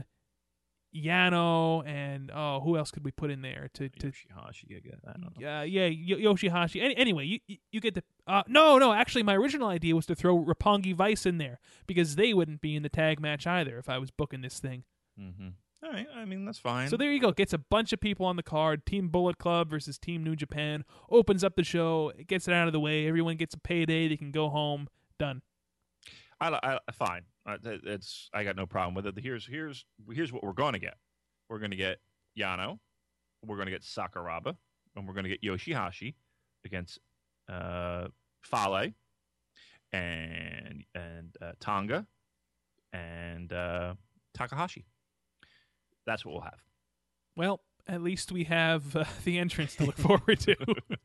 Yano, and oh, who else could we put in there to to Yoshihashi, I guess. I don't know. uh, yeah, y- Yoshihashi. Any- anyway, you you- you get the uh, no, no. Actually, my original idea was to throw Roppongi Vice in there because they wouldn't be in the tag match either if I was booking this thing. Mm-hmm. All right. I mean, that's fine. So there you go. Gets a bunch of people on the card. Team Bullet Club versus Team New Japan. Opens up the show. It gets it out of the way. Everyone gets a payday. They can go home. Done. I, I fine. Uh, it- It's I got no problem with it. Here's here's here's what we're going to get. We're going to get Yano. We're going to get Sakuraba, and we're going to get Yoshihashi against uh, Fale, and and uh, Tonga, and uh, Takahashi. That's what we'll have. Well, at least we have uh, the entrance to look forward to.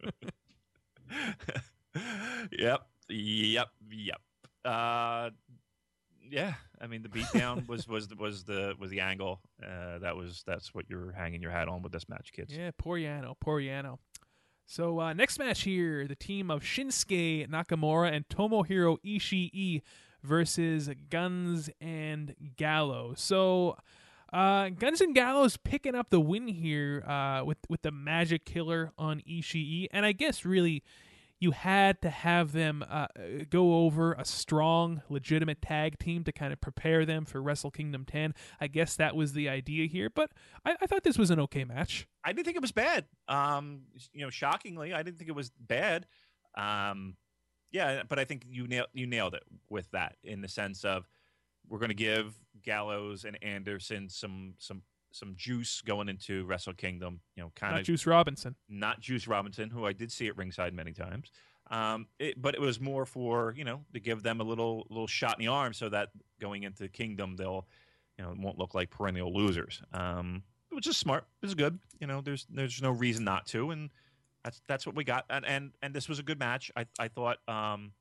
Yep, yep, yep. Uh, yeah, I mean the beatdown was was was the was the angle. Uh, that was that's what you're hanging your hat on with this match, kids. Yeah, poor Yano, poor Yano. So uh, next match here, the team of Shinsuke Nakamura and Tomohiro Ishii versus Guns and Gallows. So uh, Guns and Gallows picking up the win here uh, with with the Magic Killer on Ishii, and I guess really you had to have them uh, go over a strong, legitimate tag team to kind of prepare them for Wrestle Kingdom ten. I guess that was the idea here, but I, I thought this was an okay match. I didn't think it was bad. Um, you know, shockingly, I didn't think it was bad. Um, yeah, but I think you nailed you nailed it with that in the sense of we're going to give Gallows and Anderson some some some juice going into Wrestle Kingdom. You know, kind Not of Juice Robinson. not Juice Robinson, who I did see at ringside many times. Um, it, but it was more for, you know, to give them a little little shot in the arm so that going into Kingdom they'll, you know, won't look like perennial losers. Um, which is smart. It was good. You know, there's there's no reason not to, and that's that's what we got. And and, and this was a good match. I I thought um,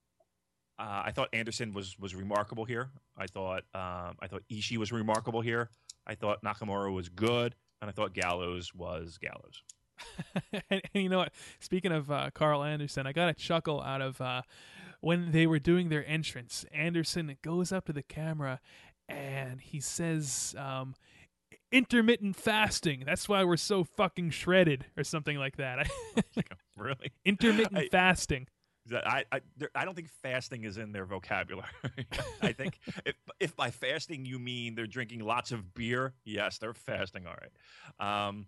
uh, I thought Anderson was was remarkable here. I thought um, I thought Ishii was remarkable here. I thought Nakamura was good, and I thought Gallows was Gallows. and, and you know what? Speaking of uh, Carl Anderson, I got a chuckle out of uh, when they were doing their entrance. Anderson goes up to the camera and he says, um, intermittent fasting. That's why we're so fucking shredded, or something like that. Really? Intermittent I, fasting. I I, there, I don't think fasting is in their vocabulary. I think if if by fasting you mean they're drinking lots of beer, yes, they're fasting. All right. Um,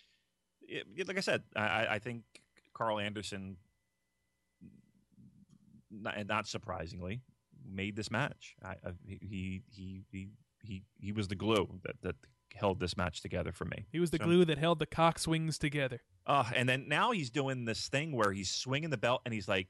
it, like I said, I, I think Carl Anderson, not, not surprisingly, made this match. I, I, he, he he he he was the glue that that held this match together for me. He was the So- glue that held the cock swings together. Uh, and then now he's doing this thing where he's swinging the belt and he's like,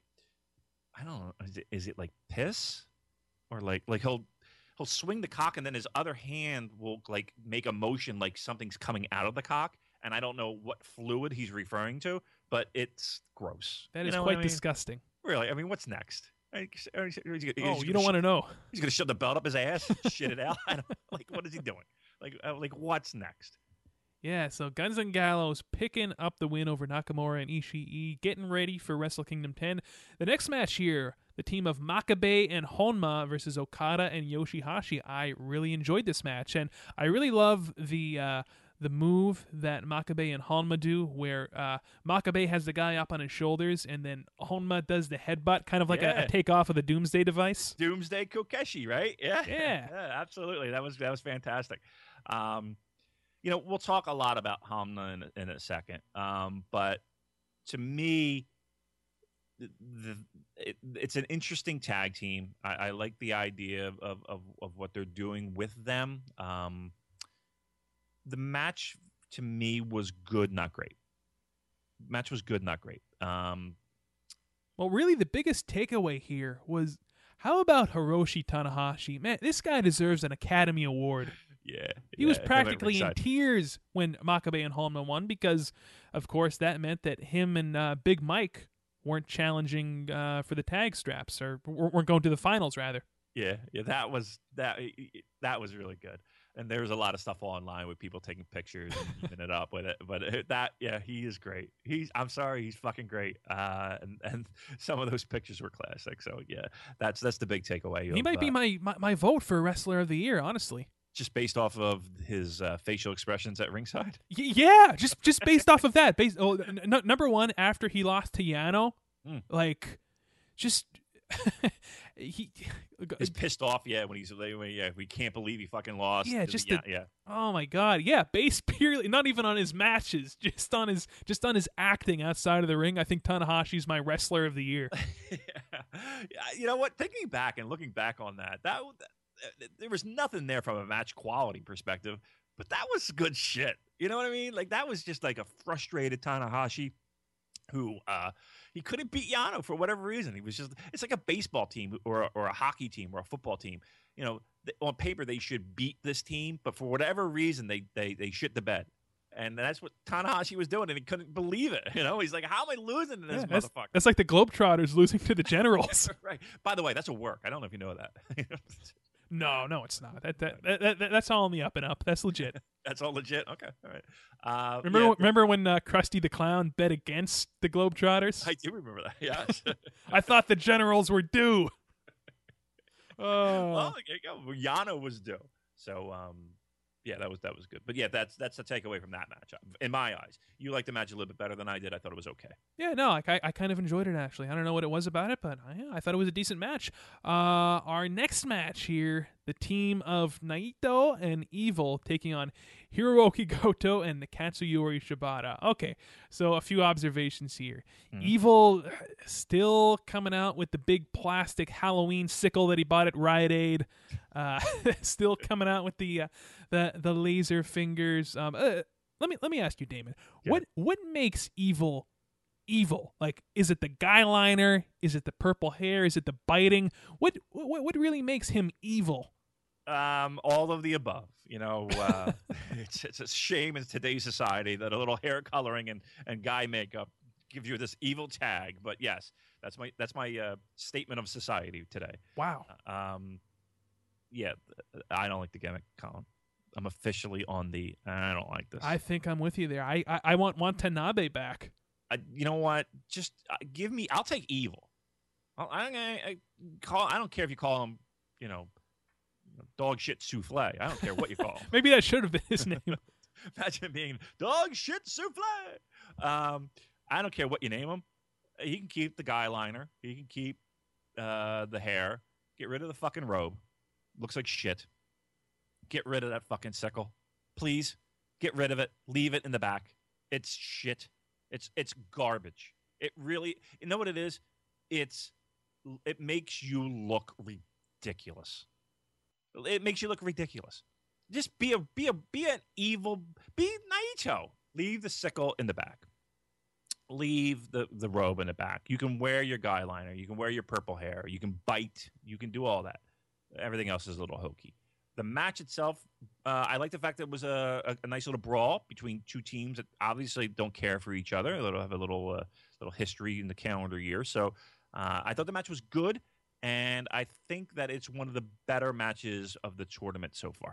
I don't know, is it, is it like piss, or like like he'll he'll swing the cock and then his other hand will like make a motion like something's coming out of the cock, and I don't know what fluid he's referring to, but it's gross. That You is know what quite I mean? disgusting. Really, I mean, what's next? He's- he's- he's Oh, gonna you don't sh- want to know. He's gonna shove the belt up his ass, shit it out. I don't, like, what is he doing? Like, uh, like what's next? Yeah, so Guns and Gallows picking up the win over Nakamura and Ishii, getting ready for Wrestle Kingdom ten. The next match here, the team of Makabe and Honma versus Okada and Yoshihashi. I really enjoyed this match, and I really love the uh, the move that Makabe and Honma do, where uh, Makabe has the guy up on his shoulders, and then Honma does the headbutt, kind of like Yeah. a, a takeoff of the Doomsday Device. Doomsday Kokeshi, right? Yeah, Yeah. absolutely. That was that was fantastic. Um, you know, we'll talk a lot about Hamna in, in a second, um, but to me, the, the it, it's an interesting tag team. I, I like the idea of, of of of what they're doing with them. Um, the match to me was good, not great. Match was good, not great. Um, Well, really, the biggest takeaway here was, how about Hiroshi Tanahashi? Man, this guy deserves an Academy Award. yeah, He yeah, was him at practically in ringside. tears when Makabe and Honma won, because, of course, that meant that him and uh, Big Mike weren't challenging uh, for the tag straps, or w- weren't going to the finals, rather. Yeah, yeah, that was that that was really good. And there was a lot of stuff online with people taking pictures and keeping it up with it. But it, that, yeah, he is great. He's, I'm sorry, he's fucking great. Uh, and and some of those pictures were classic. So yeah, that's that's the big takeaway. He of, might be uh, my, my, my vote for Wrestler of the Year, honestly. just based off of his uh, facial expressions at ringside. Y- yeah, just just based off of that. Based, oh, n- n- number one, after he lost to Yano, Mm. like, just he. He's pissed off, yeah, when he's like, when, yeah, we can't believe he fucking lost. Yeah, 'Cause, just yeah, the- yeah. Oh my god, yeah, based purely not even on his matches, just on his just on his acting outside of the ring. I think Tanahashi's my Wrestler of the Year. Yeah. You know what? Thinking back and looking back on that, that that- there was nothing there from a match quality perspective, but that was good shit. You know what I mean? Like that was just like a frustrated Tanahashi. who uh, he couldn't beat Yano for whatever reason. He was just, it's like a baseball team or, or a hockey team or a football team. You know, th- on paper, they should beat this team, but for whatever reason, they, they, they shit the bed. And that's what Tanahashi was doing, and he couldn't believe it. You know, he's like, how am I losing to this Yeah, that's, motherfucker? that's like the Globetrotters losing to the Generals. Right. By the way, that's a work. I don't know if you know that. No, no, it's not. That, that, that, that That's all on the up and up. That's legit. That's all legit? Okay. All right. Uh, remember yeah. remember when uh, Krusty the Clown bet against the Globetrotters? I do remember that, yes. I thought the Generals were due. Oh. Well, there you go. Well, Yano was due. So, um, yeah, that was that was good. But yeah, that's that's the takeaway from that match. In my eyes, you liked the match a little bit better than I did. I thought it was okay. Yeah, no, like, I I kind of enjoyed it actually. I don't know what it was about it, but I, I thought it was a decent match. Uh, our next match here, the team of Naito and Evil taking on Hiroki Goto and Katsuyori Shibata. Okay, so a few observations here. Mm-hmm. Evil still coming out with the big plastic Halloween sickle that he bought at Rite Aid. Uh, still coming out with the uh, the the laser fingers. Um, uh, let me let me ask you, Damon. Yeah. What what makes Evil evil? Like, is it the guy liner? Is it the purple hair? Is it the biting? What what what really makes him evil? Um, all of the above. You know, uh, it's it's a shame in today's society that a little hair coloring and, and guy makeup gives you this evil tag. But yes, that's my that's my uh, statement of society today. Wow. Um, yeah, I don't like the gimmick, Colin. I'm officially on the I don't like this. I think I'm with you there. I I, I want Watanabe back. I, you know what? Just uh, give me. I'll take Evil. I'll, I, I, I call. I don't care if you call him, you know, dog shit souffle. I don't care what you call him. Maybe that should have been his name. Imagine being dog shit souffle. Um, I don't care what you name him. He can keep the guy liner. He can keep uh, the hair. Get rid of the fucking robe. Looks like shit. Get rid of that fucking sickle. Please. Get rid of it. Leave it in the back. It's shit. It's it's garbage. It really, you know what it is? It's it makes you look ridiculous. It makes you look ridiculous. Just be a be a be an evil be Naito. Leave the sickle in the back. Leave the, the robe in the back. You can wear your guy liner. You can wear your purple hair. You can bite. You can do all that. Everything else is a little hokey. The match itself, uh, I like the fact that it was a, a, a nice little brawl between two teams that obviously don't care for each other. They'll have a little uh, little history in the calendar year. So uh, I thought the match was good, and I think that it's one of the better matches of the tournament so far.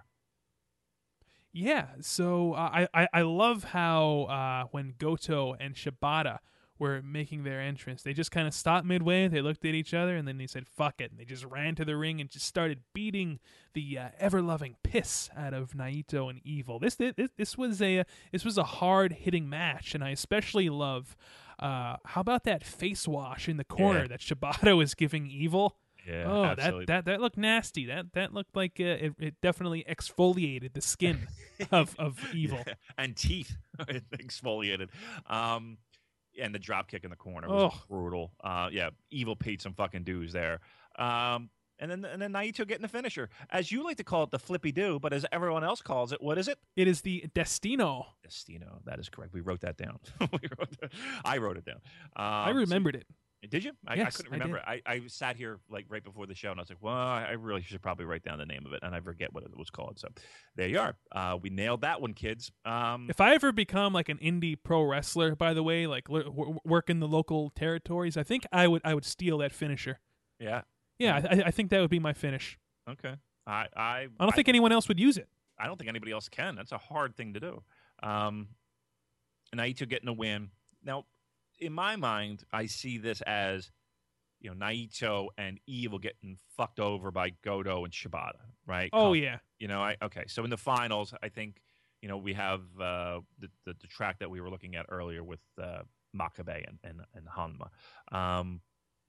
Yeah, so uh, I, I I love how uh, when Goto and Shibata were making their entrance, they just kind of stopped midway, they looked at each other, and then they said, fuck it, and they just ran to the ring and just started beating the uh, ever-loving piss out of Naito and Evil. This this, this was a this was a hard-hitting match, and I especially love, uh, how about that face wash in the corner yeah. that Shibata was giving Evil? Yeah, oh, absolutely. that, that that looked nasty. That that looked like uh, it, it definitely exfoliated the skin of, of Evil. Yeah. And teeth exfoliated. Um And the drop kick in the corner was oh. brutal. Uh, yeah, Evil paid some fucking dues there. Um, and then and then Naito getting the finisher. As you like to call it, the flippy do, but as everyone else calls it, what is it? It is the Destino. Destino, that is correct. We wrote that down. we wrote that. I wrote it down. Um, I remembered so, it. Did you? I, yes, I couldn't remember. I, I, I sat here like right before the show, and I was like, well, I really should probably write down the name of it, and I forget what it was called. So there you are. Uh, we nailed that one, kids. Um, if I ever become like an indie pro wrestler, by the way, like l- w- work in the local territories, I think I would I would steal that finisher. Yeah. Yeah, I, I think that would be my finish. Okay. I I, I don't I, think anyone else would use it. I don't think anybody else can. That's a hard thing to do. Um, Naito getting a win. Now, in my mind, I see this as, you know, Naito and Evil getting fucked over by Goto and Shibata, right? Oh, Com- yeah. You know, I okay. So in the finals, I think, you know, we have uh, the, the the track that we were looking at earlier with uh, Makabe and and, and Hanma. Um,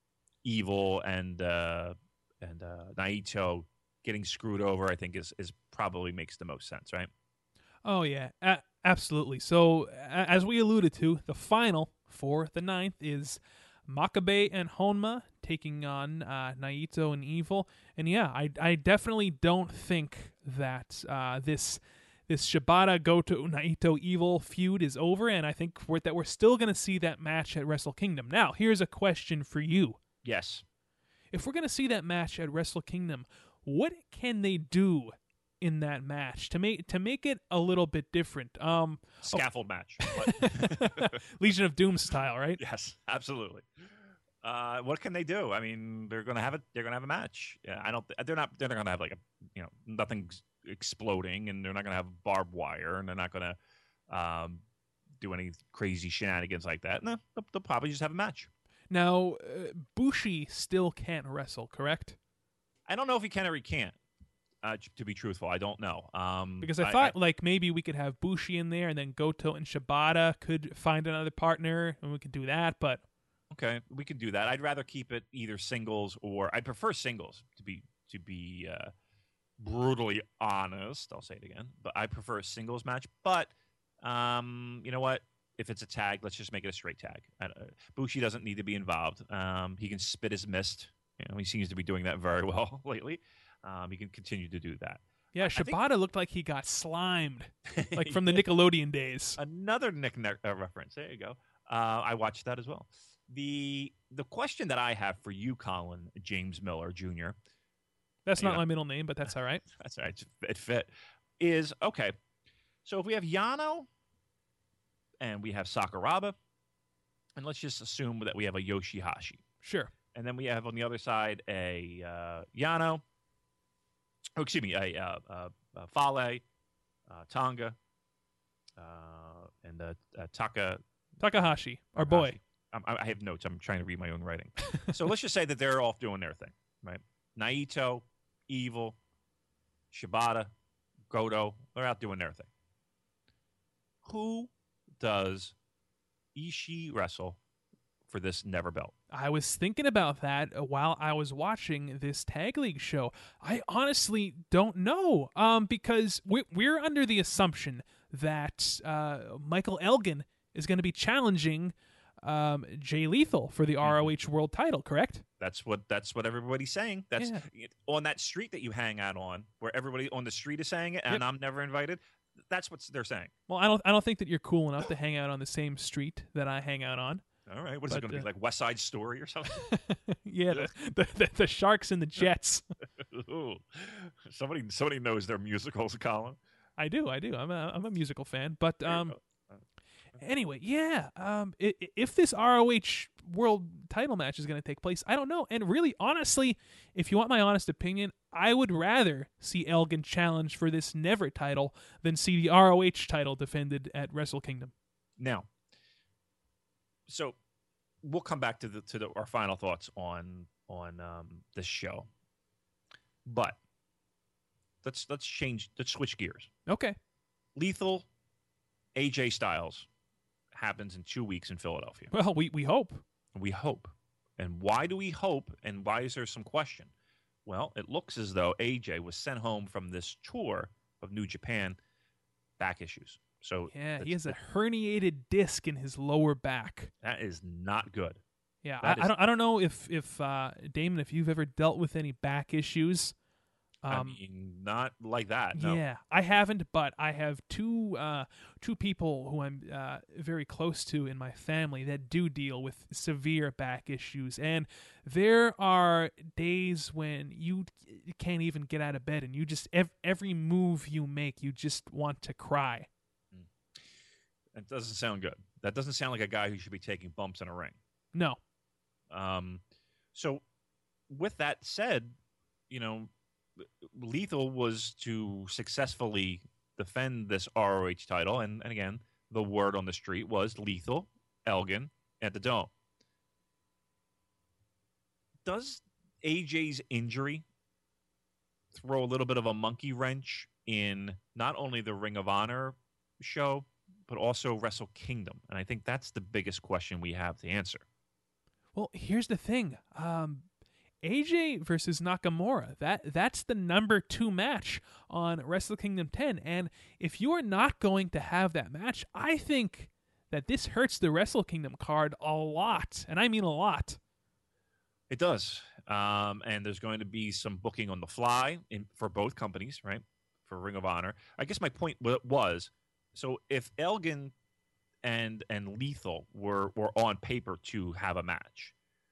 Evil and uh, and uh, Naito getting screwed over, I think, is is probably makes the most sense, right? Oh, yeah, a- absolutely. So, a- as we alluded to, the final for the ninth is Makabe and Honma taking on uh, Naito and Evil. And yeah, I, I definitely don't think that uh, this this Shibata Goto Naito Evil feud is over, and I think we're, that we're still going to see that match at Wrestle Kingdom. Now, here's a question for you. Yes. If we're going to see that match at Wrestle Kingdom, what can they do in that match to make to make it a little bit different? Um, Scaffold oh. match. Legion of Doom style, right? Yes, absolutely. Uh, what can they do? I mean, they're gonna have a they're gonna have a match. Yeah, I don't. They're not. They're not gonna have like a you know nothing's exploding, and they're not gonna have barbed wire, and they're not gonna um, do any crazy shenanigans like that. No, they'll, they'll probably just have a match. Now, uh, Bushi still can't wrestle, correct? I don't know if he can or he can't. Uh, to be truthful, I don't know. Um, because I, I thought I, like maybe we could have Bushi in there, and then Goto and Shibata could find another partner, and we could do that. But okay, we can do that. I'd rather keep it either singles or I prefer singles to be to be uh, brutally honest. I'll say it again, but I prefer a singles match. But um, you know what? If it's a tag, let's just make it a straight tag. Uh, Bushi doesn't need to be involved. Um, he can spit his mist. You know, he seems to be doing that very well lately. Um, he can continue to do that. Yeah, Shibata think... looked like he got slimed, like from the Nickelodeon days. Another Nick ne- uh, reference. There you go. Uh, I watched that as well. The the question that I have for you, Colin James Miller Junior That's not know, my middle name, but that's all right. That's all right. It fit. Is okay. So if we have Yano and we have Sakuraba, and let's just assume that we have a Yoshihashi. Sure. And then we have on the other side a uh, Yano. Oh, excuse me, a uh, uh, uh, Fale, uh, Tonga, uh, and uh, uh, Taka Takahashi, our boy. Um, I have notes. I'm trying to read my own writing. So let's just say that they're off doing their thing, right? Naito, Evil, Shibata, Goto, they're out doing their thing. Who does Ishii wrestle for this Never belt? I was thinking about that while I was watching this Tag League show. I honestly don't know, um, because we're, we're under the assumption that uh, Michael Elgin is going to be challenging um, Jay Lethal for the R O H World Title, correct? That's what that's what everybody's saying. That's yeah. on that street that you hang out on, where everybody on the street is saying it, and yep. I'm never invited. That's what they're saying. Well, I don't I don't think that you're cool enough to hang out on the same street that I hang out on. All right, what is but, it going to uh, be, like West Side Story or something? yeah, the, the, the, the Sharks and the Jets. Ooh. Somebody somebody knows their musicals, Colin. I do, I do. I'm a I'm a musical fan, but um, anyway, yeah. Um, it, if this R O H World Title match is going to take place, I don't know. And really, honestly, if you want my honest opinion, I would rather see Elgin challenge for this Never title than see the R O H title defended at Wrestle Kingdom. Now. So we'll come back to the to the, our final thoughts on on um, this show, but let's let's change let's switch gears. Okay. Lethal, A J Styles happens in two weeks in Philadelphia. Well, we we hope. We hope, and why do we hope? And why is there some question? Well, it looks as though A J was sent home from this tour of New Japan, back issues. So yeah, he has a herniated disc in his lower back. That is not good. Yeah, I, is, I don't. I don't know if if uh, Damon, if you've ever dealt with any back issues. Um, I mean, not like that. No. Yeah, I haven't, but I have two uh, two people who I'm uh, very close to in my family that do deal with severe back issues, and there are days when you can't even get out of bed, and you just ev- every move you make, you just want to cry. That doesn't sound good. That doesn't sound like a guy who should be taking bumps in a ring. No. Um, so with that said, you know, Lethal was to successfully defend this R O H title. And, and again, the word on the street was Lethal, Elgin at the Dome. Does A J's injury throw a little bit of a monkey wrench in not only the Ring of Honor show, but also Wrestle Kingdom? And I think that's the biggest question we have to answer. Well, here's the thing. Um, A J versus Nakamura, that that's the number two match on Wrestle Kingdom ten. And if you are not going to have that match, I think that this hurts the Wrestle Kingdom card a lot. And I mean a lot. It does. Um, and there's going to be some booking on the fly in, for both companies, right? for Ring of Honor. I guess my point wa- was, so if Elgin and and Lethal were were on paper to have a match,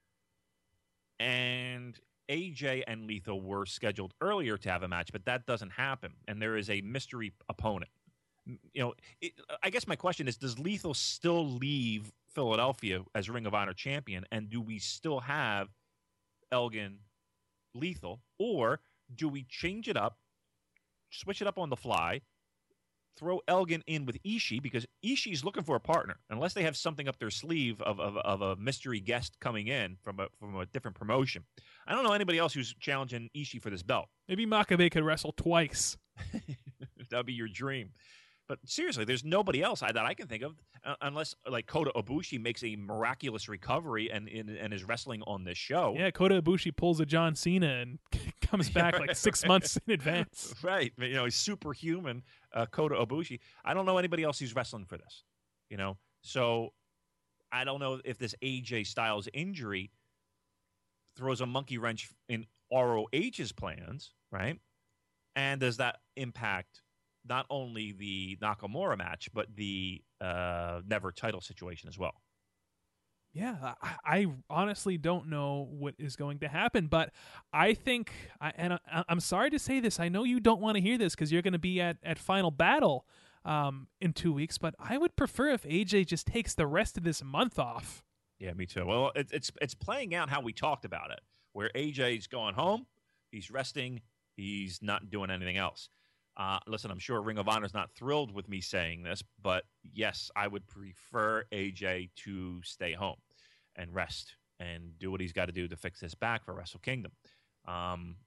and A J and Lethal were scheduled earlier to have a match, but that doesn't happen, and there is a mystery opponent. You know, it, I guess my question is, does Lethal still leave Philadelphia as Ring of Honor champion, and do we still have Elgin Lethal, or do we change it up, switch it up on the fly, throw Elgin in with Ishii, because Ishii's looking for a partner, unless they have something up their sleeve of, of, of a mystery guest coming in from a from a different promotion. I don't know anybody else who's challenging Ishii for this belt. Maybe Makabe could wrestle twice. That'd be your dream. But seriously, there's nobody else I, that I can think of, uh, unless like Kota Ibushi makes a miraculous recovery and, and and is wrestling on this show. Yeah, Kota Ibushi pulls a John Cena and comes back like six months in advance. Right. You know, he's superhuman, uh, Kota Ibushi. I don't know anybody else who's wrestling for this. You know, so I don't know if this A J Styles injury throws a monkey wrench in R O H's plans, right? And does that impact not only the Nakamura match, but the uh, Never title situation as well? Yeah, I, I honestly don't know what is going to happen, but I think, I, and I, I'm sorry to say this, I know you don't want to hear this because you're going to be at, at Final Battle um, in two weeks, but I would prefer if A J just takes the rest of this month off. Yeah, me too. Well, it, it's it's playing out how we talked about it, where A J's going home, he's resting, he's not doing anything else. Uh, listen, I'm sure Ring of Honor's not thrilled with me saying this, but yes, I would prefer A J to stay home and rest and do what he's got to do to fix his back for Wrestle Kingdom. Um,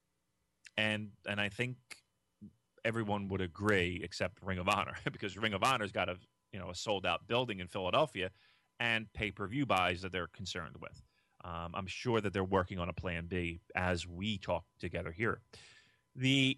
and and I think everyone would agree except Ring of Honor, because Ring of Honor's got a you know a sold out building in Philadelphia and pay per view buys that they're concerned with. Um, I'm sure that they're working on a plan B as we talk together here. The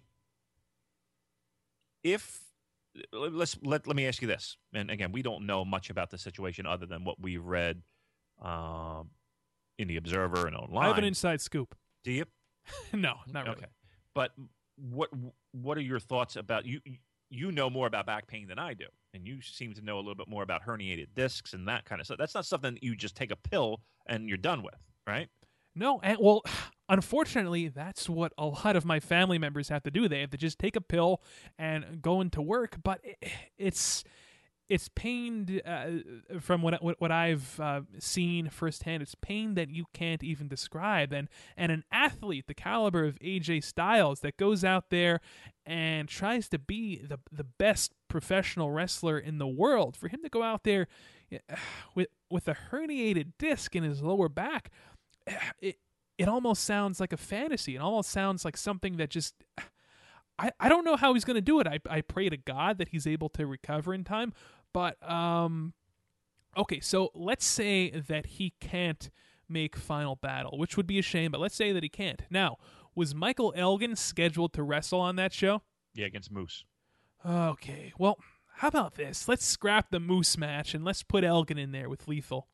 If let's let let me ask you this, and again, we don't know much about the situation other than what we read um, in the Observer and online. I have an inside scoop. Do you? No, not really. Okay, but what what are your thoughts about you? You know more about back pain than I do, and you seem to know a little bit more about herniated discs and that kind of stuff. That's not something that you just take a pill and you're done with, right? No, and well, unfortunately, that's what a lot of my family members have to do. They have to just take a pill and go into work. But it, it's it's pain uh, from what what, what I've uh, seen firsthand. It's pain that you can't even describe. And and an athlete the caliber of A J Styles that goes out there and tries to be the the best professional wrestler in the world, for him to go out there with with a herniated disc in his lower back. It it almost sounds like a fantasy. It almost sounds like something that just I, I don't know how he's going to do it. I I pray to God that he's able to recover in time. But um, okay, so let's say that he can't make Final Battle, which would be a shame. But let's say that he can't. Now, was Michael Elgin scheduled to wrestle on that show? Yeah, against Moose. Okay, well, how about this? Let's scrap the Moose match and let's put Elgin in there with Lethal.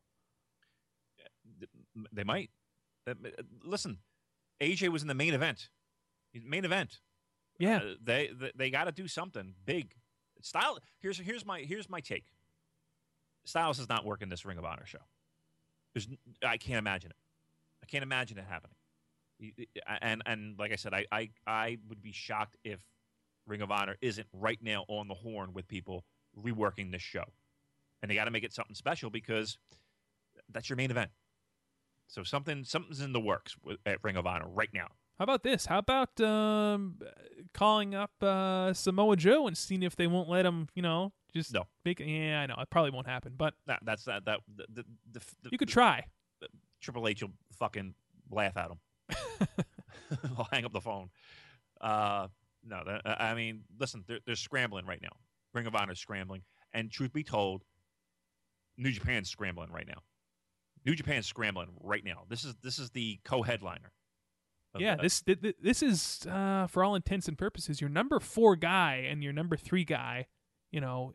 They might. Listen, A J was in the main event. Main event. Yeah, uh, they they, they got to do something big. Style. Here's here's my here's my take. Styles is not working this Ring of Honor show. There's I can't imagine it. I can't imagine it happening. And and like I said, I I, I would be shocked if Ring of Honor isn't right now on the horn with people reworking this show, and they got to make it something special because that's your main event. So something something's in the works at Ring of Honor right now. How about this? How about um, calling up uh, Samoa Joe and seeing if they won't let him, you know, just no. make Yeah, I know. It probably won't happen, but that, that's that. that the, the, the, the, you could try. The, Triple H will fucking laugh at him. I'll hang up the phone. Uh, no, that, I mean, listen, they're, they're scrambling right now. Ring of Honor is scrambling. And truth be told, New Japan's scrambling right now. New Japan's scrambling right now. This is this is the co-headliner. Yeah, the, this this is uh, for all intents and purposes your number four guy and your number three guy, you know,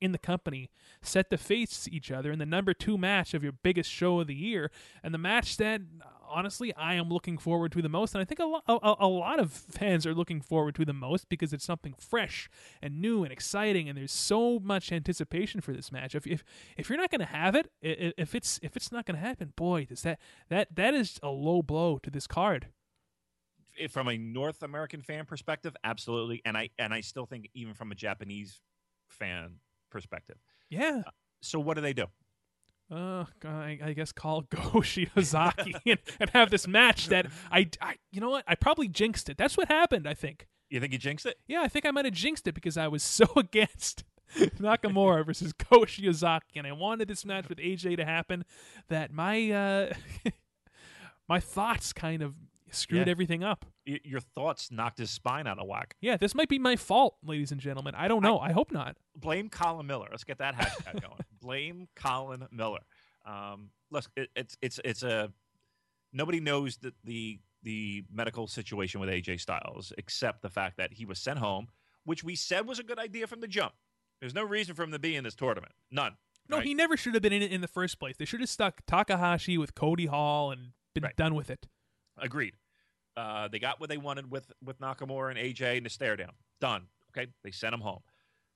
in the company set to face each other in the number two match of your biggest show of the year, and the match that honestly I am looking forward to the most, and I think a, lo- a, a lot of fans are looking forward to the most because it's something fresh and new and exciting, and there's so much anticipation for this match. If if, if you're not going to have it, if it's if it's not going to happen, boy, does that that that is a low blow to this card. From a North American fan perspective, absolutely, and I and I still think even from a Japanese fan perspective, yeah. Uh, so what do they do? Uh, I, I guess call Go Shiozaki and, and have this match that I, I, you know what? I probably jinxed it. That's what happened, I think. You think you jinxed it? Yeah, I think I might have jinxed it because I was so against Nakamura versus Go Shiozaki, and I wanted this match with A J to happen that my uh, my thoughts kind of screwed yeah. everything up. Y- your thoughts knocked his spine out of whack. Yeah, this might be my fault, ladies and gentlemen. I don't know. I, I hope not. Blame Colin Miller. Let's get that hashtag going. Blame Colin Miller. Um, look, it, it's it's it's a nobody knows that the the medical situation with A J Styles except the fact that he was sent home, which we said was a good idea from the jump. There's no reason for him to be in this tournament. None. No, right? he never should have been in it in the first place. They should have stuck Takahashi with Cody Hall and been Right. done with it. Agreed. Uh, they got what they wanted with, with Nakamura and A J and the stare down. Done. Okay? They sent him home.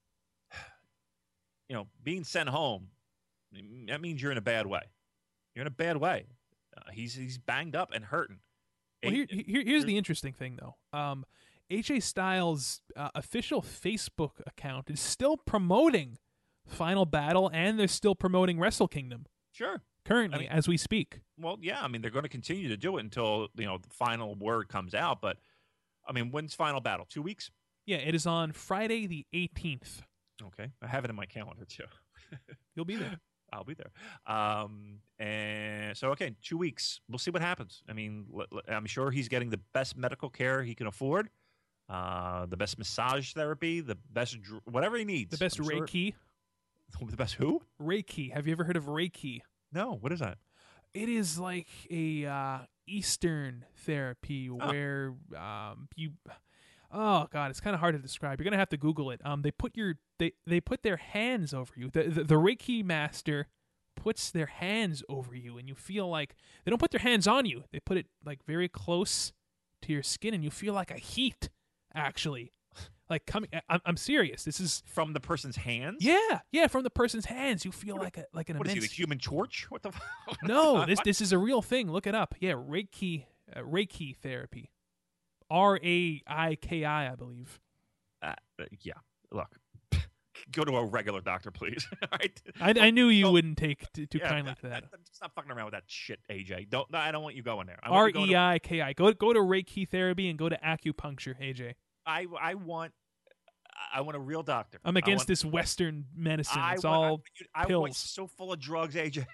You know, being sent home, that means you're in a bad way. You're in a bad way. Uh, he's he's banged up and hurting. Well, here, A- here, here's the interesting thing, though. Um, A J Styles' uh, official Facebook account is still promoting Final Battle, and they're still promoting Wrestle Kingdom Sure. currently I mean- as we speak. Well, yeah. I mean, they're going to continue to do it until, you know, the final word comes out. But, I mean, when's Final Battle? Two weeks? Yeah, it is on Friday the eighteenth. Okay. I have it in my calendar, too. You'll be there. I'll be there. Um, and so, okay, two weeks. We'll see what happens. I mean, l- l- I'm sure he's getting the best medical care he can afford, uh, the best massage therapy, the best, dr- whatever he needs. The best I'm sure- Reiki. The best who? Reiki. Have you ever heard of Reiki? No. What is that? It is like a uh, Eastern therapy where um, you. Oh God, it's kind of hard to describe. You're gonna have to Google it. Um, they put your they they put their hands over you. The, the the Reiki master puts their hands over you, and you feel like they don't put their hands on you. They put it like very close to your skin, and you feel like a heat actually, like coming. I'm I'm serious. This is From the person's hands? yeah yeah from the person's hands. You feel like a like an What is immense. he, the Human Torch? What the? F- No, this this is a real thing. Look it up. Yeah, Reiki uh, Reiki therapy. R A I K I, I believe. Uh, uh, yeah. Look, go to a regular doctor, please. All right. I, I knew you Don't- wouldn't take t- too Yeah, kindly to that. Stop fucking around with that shit, A J. Don't. No, I don't want you going there. I R want you going E to- I K I. Go go to Reiki therapy and go to acupuncture, A J. I I want. I want a real doctor. I'm against I want, this Western medicine. I It's want, I all want you- I want pills. so full of drugs, A J.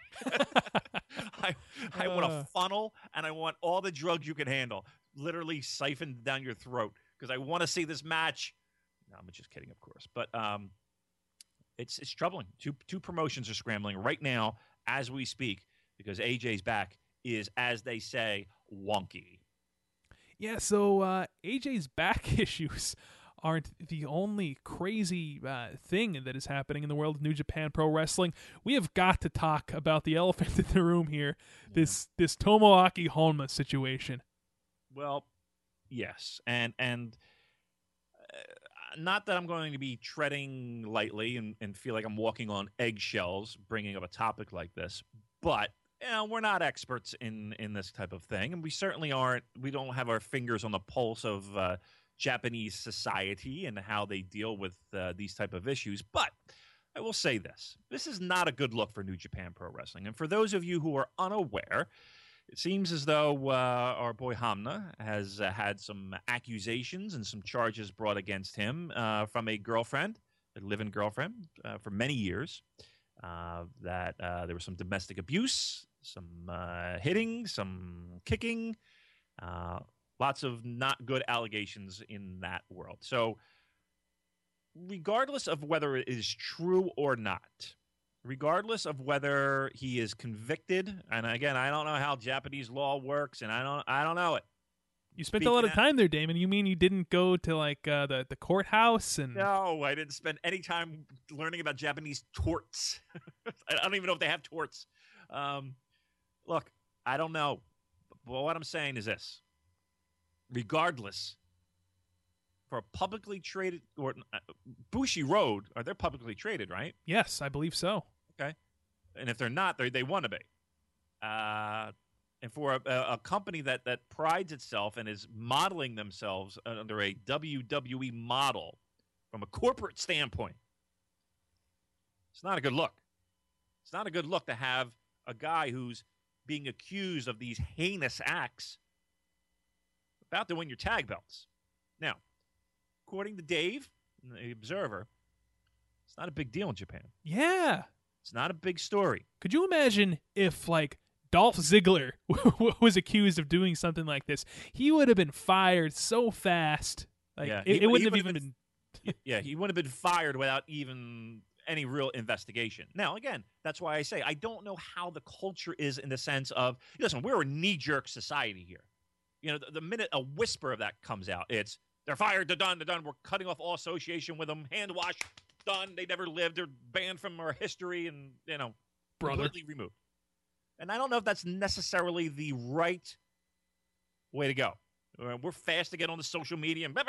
I, I want Uh. a funnel, and I want all the drugs you can handle, literally siphoned down your throat, because I want to see this match. No, I'm just kidding, of course, but um, it's it's troubling. Two two promotions are scrambling right now as we speak because A J's back is, as they say, wonky. Yeah, so uh, A J's back issues aren't the only crazy uh, thing that is happening in the world of New Japan Pro Wrestling. We have got to talk about the elephant in the room here, this this Tomoaki Honma situation. Well, yes, and and uh, not that I'm going to be treading lightly and, and feel like I'm walking on eggshells, bringing up a topic like this, but you know, we're not experts in in this type of thing, and we certainly aren't. We don't have our fingers on the pulse of uh, Japanese society and how they deal with uh, these type of issues, but I will say this: this is not a good look for New Japan Pro Wrestling, and for those of you who are unaware. It seems as though uh, our boy Hamna has uh, had some accusations and some charges brought against him uh, from a girlfriend, a live-in girlfriend, uh, for many years. Uh, that uh, there was some domestic abuse, some uh, hitting, some kicking, uh, lots of not good allegations in that world. So, regardless of whether it is true or not, regardless of whether he is convicted, and again, I don't know how Japanese law works, and I don't, I don't know it. You spent Speaking a lot of of- time there, Damon. You mean you didn't go to like uh, the the courthouse and? No, I didn't spend any time learning about Japanese torts. I don't even know if they have torts. Um, look, I don't know. But what I'm saying is this. Regardless, for a publicly traded, or uh, Bushi Road, are they publicly traded, right? Yes, I believe so. And if they're not, they they want to be. Uh, and for a, a company that that prides itself and is modeling themselves under a W W E model from a corporate standpoint, it's not a good look. It's not a good look to have a guy who's being accused of these heinous acts about to win your tag belts. Now, according to Dave, the Observer, it's not a big deal in Japan. Yeah. It's not a big story. Could you imagine if like Dolph Ziggler was accused of doing something like this? He would have been fired so fast. Like Yeah, it, he- it wouldn't he have would even have been. been- Yeah, he would have been fired without even any real investigation. Now, again, that's why I say I don't know how the culture is in the sense of, listen, we're a knee-jerk society here. You know, the, the minute a whisper of that comes out, it's, they're fired, they're done, they're done, we're cutting off all association with them, hand wash, done, they never lived, they're banned from our history, and, you know, Brother. completely removed. And I don't know if that's necessarily the right way to go. Uh, We're fast to get on the social media. And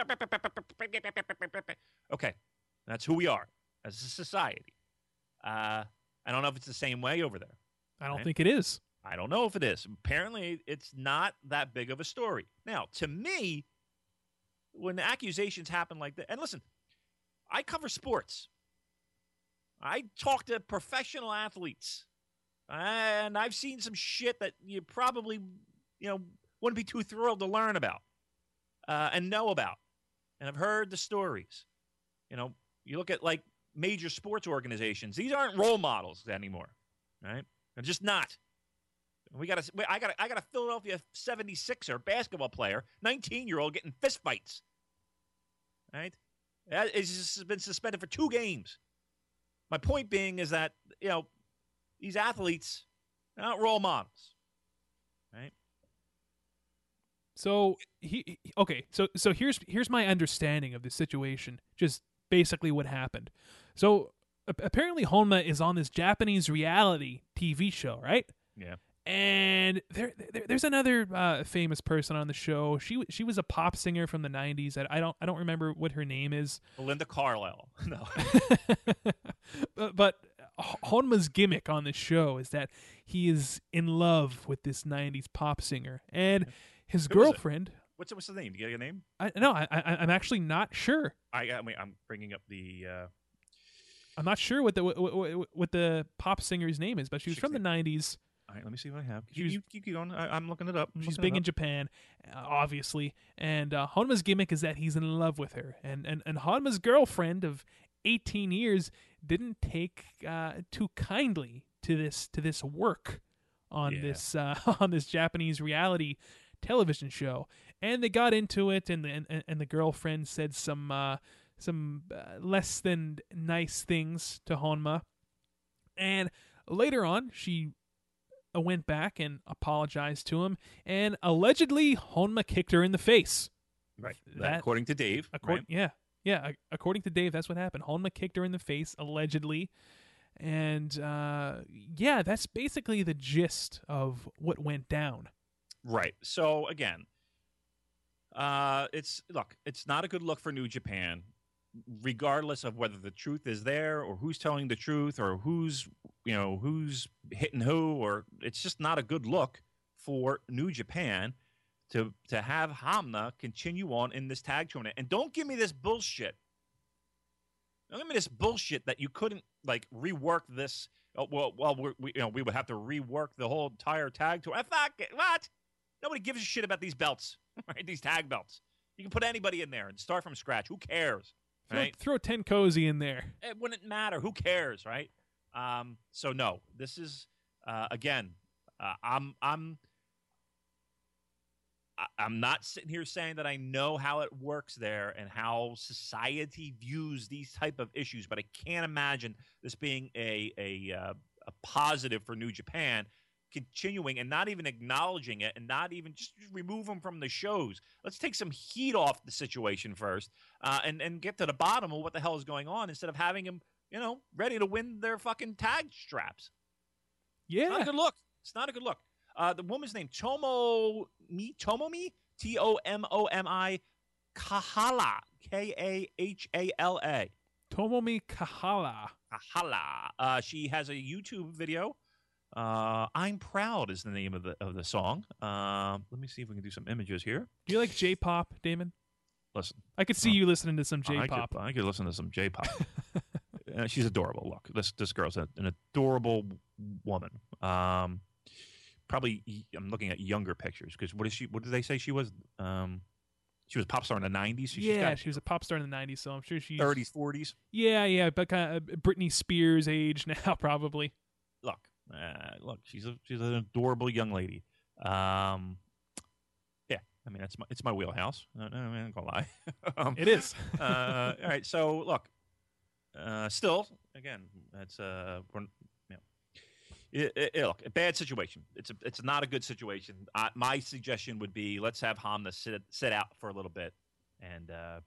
okay, that's who we are as a society. Uh, I don't know if it's the same way over there. I don't Right. think it is. I don't know if it is. Apparently, it's not that big of a story. Now, to me, when the accusations happen like that, and listen, I cover sports. I talk to professional athletes, and I've seen some shit that you probably, you know, wouldn't be too thrilled to learn about uh, and know about. And I've heard the stories. You know, you look at like major sports organizations; these aren't role models anymore, right? They're just not. We got a, I got a, I got a Philadelphia seventy-sixer basketball player, nineteen-year-old, getting fistfights. Right? He's just been suspended for two games. My point being is that, you know, these athletes are not role models. Right? So he he- okay. So so here's here's my understanding of the situation. Just basically what happened. So a- apparently Honma is on this Japanese reality T V show, right? Yeah. And there, there there's another uh, famous person on the show. She she was a pop singer from the nineties. I, I don't I don't remember what her name is. Belinda Carlisle. No. but, but Honma's gimmick on the show is that he is in love with this nineties pop singer, and his Who is it? girlfriend. What's what's the name? Do you get a name? I no, I, I I'm actually not sure. I I mean, I'm bringing up the. Uh, I'm not sure what the what, what, what the pop singer's name is, but she was She's from the the- nineties. all right, let me see what I have. She You, was- you, you keep going. I, I'm looking it up. I'm She's looking big it in up. Japan, uh, obviously, and uh, Honma's gimmick is that he's in love with her, and and and Honma's girlfriend of eighteen years didn't take uh, too kindly to this to this work on Yeah. this uh, on this Japanese reality television show, and they got into it, and the, and, and the girlfriend said some uh, some uh, less than nice things to Honma, and later on she uh, went back and apologized to him, and allegedly Honma kicked her in the face. Right. That, That- according to Dave. Accord- right? Yeah, yeah. a- According to Dave, that's what happened. Honma kicked her in the face, allegedly, and uh, yeah, that's basically the gist of what went down. Right. So again, uh, it's look, it's not a good look for New Japan, regardless of whether the truth is there or who's telling the truth or who's you know who's hitting who, or it's just not a good look for New Japan to to have Hamna continue on in this tag tournament. And don't give me this bullshit. Don't give me this bullshit that you couldn't like rework this. Oh, well, well, we're, we you know we would have to rework the whole entire tag tour. Fuck it. What? Nobody gives a shit about these belts, right? These tag belts. You can put anybody in there and start from scratch. Who cares, Throw, right? throw ten cozy in there. It wouldn't matter. Who cares, right? Um, so no, this is uh, again. Uh, I'm I'm I- I'm not sitting here saying that I know how it works there and how society views these type of issues, but I can't imagine this being a a uh, a positive for New Japan, continuing and not even acknowledging it and not even just remove him from the shows. Let's take some heat off the situation first uh, and, and get to the bottom of what the hell is going on instead of having him, you know, ready to win their fucking tag straps. Yeah. It's not a good look. It's not a good look. Uh, the woman's name, Tomo Mi, Tomomi, T O M O M I, Kahala, K A H A L A. Tomomi Kahala. Kahala. Uh, she has a YouTube video. Uh, I'm Proud is the name of the of the song. Uh, let me see if we can do some images here. Do you like J-pop, Damon? Listen. I could see uh, you listening to some J-pop. I could, I could listen to some J-pop. uh, she's adorable. Look, this this girl's a, an adorable woman. Um, probably, I'm looking at younger pictures because what is she? What did they say she was? Um, she was a pop star in the nineties. So yeah, got she was a pop star in the nineties, so I'm sure she's thirties, forties. Yeah, yeah, but kind of Britney Spears age now, probably. Look, uh, look, she's a she's an adorable young lady. Um, yeah, I mean that's my it's my wheelhouse. I, I ain't gonna lie. um, It is. uh, all right, so look, uh, still, again, that's uh, we're, you know, it, it, it- look, a bad situation. It's a, it's not a good situation. Uh, my suggestion would be let's have Hamna sit sit out for a little bit, and uh,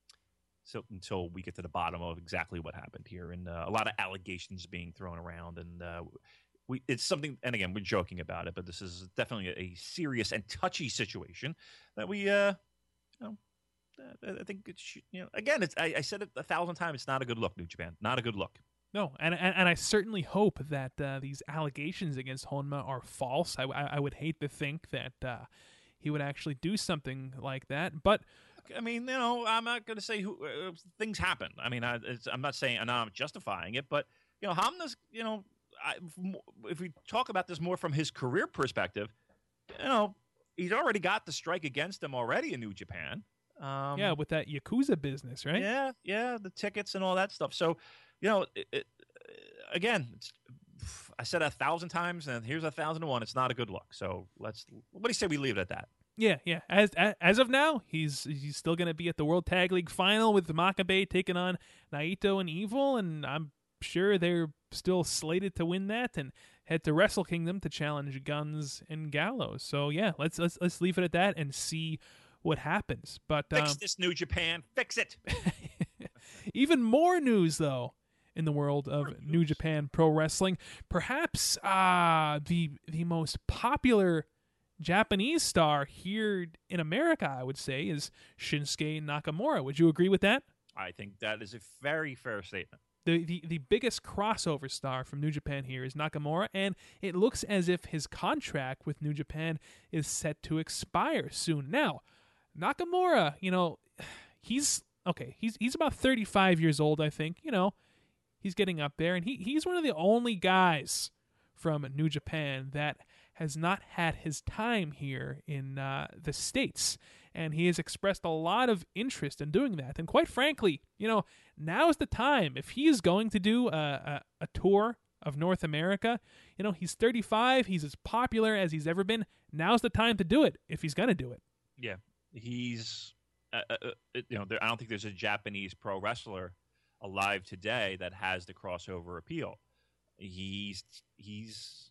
so until we get to the bottom of exactly what happened here, and uh, a lot of allegations being thrown around, and uh, we it's something. And again, we're joking about it, but this is definitely a, a serious and touchy situation that we, uh, you know. Uh, I think it's you know again. It's I, I said it a thousand times. It's not a good look, New Japan. Not a good look. No, and, and and I certainly hope that uh, these allegations against Honma are false. I, I, I would hate to think that uh, he would actually do something like that. But I mean, you know, I'm not going to say who uh, things happen. I mean, I, it's, I'm not saying I'm not justifying it, but you know, Hamna's. You know, I, if we talk about this more from his career perspective, you know, he's already got the strike against him already in New Japan. Um, yeah, with that Yakuza business, right? Yeah, yeah, the tickets and all that stuff. So, you know, it, it, again, it's, I said a thousand times, and here's a thousand and one. It's not a good look. So let's. What do you say we leave it at that? Yeah, yeah. As as, as of now, he's he's still going to be at the World Tag League final with Makabe taking on Naito and Evil, and I'm sure they're still slated to win that and head to Wrestle Kingdom to challenge Guns and Gallows. So yeah, let's let's let's leave it at that and see what happens. But Fix um, this, New Japan. Fix it. even more news, though, in the world of More New news. Japan Pro Wrestling. Perhaps uh, the the most popular Japanese star here in America, I would say, is Shinsuke Nakamura. Would you agree with that? I think that is a very fair statement. The, the the biggest crossover star from New Japan here is Nakamura, and it looks as if his contract with New Japan is set to expire soon. Now, Nakamura, you know, he's okay. He's he's about thirty-five years old, I think. You know, he's getting up there, and he he's one of the only guys from New Japan that has not had his time here in uh, the States. And he has expressed a lot of interest in doing that. And quite frankly, you know, now's the time. If he is going to do a, a, a tour of North America, you know, he's thirty-five. He's as popular as he's ever been. Now's the time to do it if he's going to do it. Yeah, he's. Uh, uh, uh, you know, there, I don't think there's a Japanese pro wrestler alive today that has the crossover appeal. He's he's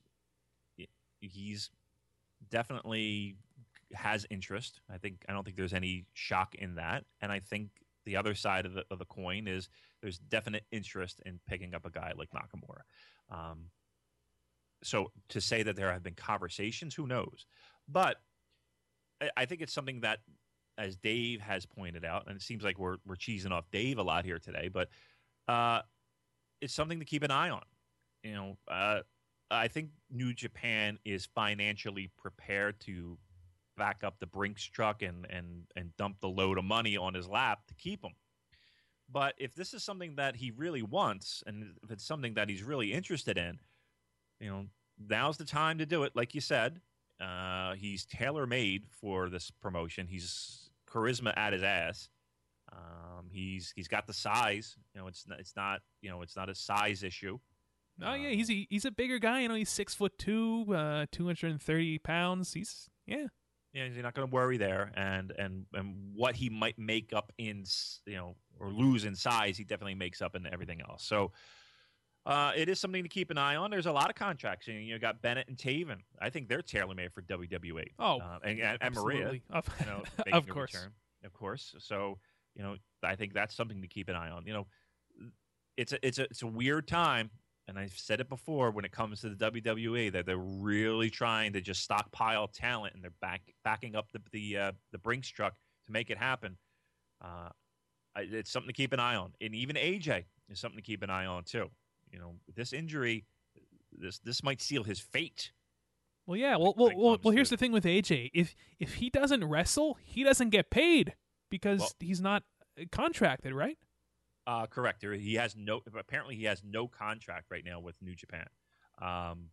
he's definitely has interest. I think I don't think there's any shock in that, and I think the other side of the of the coin is there's definite interest in picking up a guy like Nakamura. Um, so to say that there have been conversations, who knows? But I, I think it's something that, as Dave has pointed out, and it seems like we're we're cheesing off Dave a lot here today, but uh, it's something to keep an eye on. You know, uh, I think New Japan is financially prepared to back up the Brinks truck and and and dump the load of money on his lap to keep him. But if this is something that he really wants, and if it's something that he's really interested in, you know, now's the time to do it. Like you said, uh, he's tailor-made for this promotion. He's charisma at his ass. Um, he's he's got the size. You know, it's not, it's not you know it's not a size issue. Oh yeah, he's a, he's a bigger guy. You know, he's six foot two, uh, two hundred and thirty pounds. He's yeah. Yeah, you're not going to worry there, and and and what he might make up in, you know, or lose in size, he definitely makes up in everything else. So, Uh, it is something to keep an eye on. There's a lot of contracts. You know, you got Bennett and Taven. I think they're tailor-made for W W E. Oh, uh, and, and, and Maria, absolutely. Of, you know, making of a course. return, of course. So, you know, I think that's something to keep an eye on. You know, it's a it's a it's a weird time, and I've said it before when it comes to the W W E that they're really trying to just stockpile talent, and they're back backing up the the uh, the Brinks truck to make it happen. Uh, it's something to keep an eye on, and even A J is something to keep an eye on too. You know, this injury, this this might seal his fate. Well, yeah. Well, well, well, well here's the thing with A J. If if he doesn't wrestle, he doesn't get paid because well, he's not contracted, right? Uh, correct. He has no. Apparently, he has no contract right now with New Japan. Um,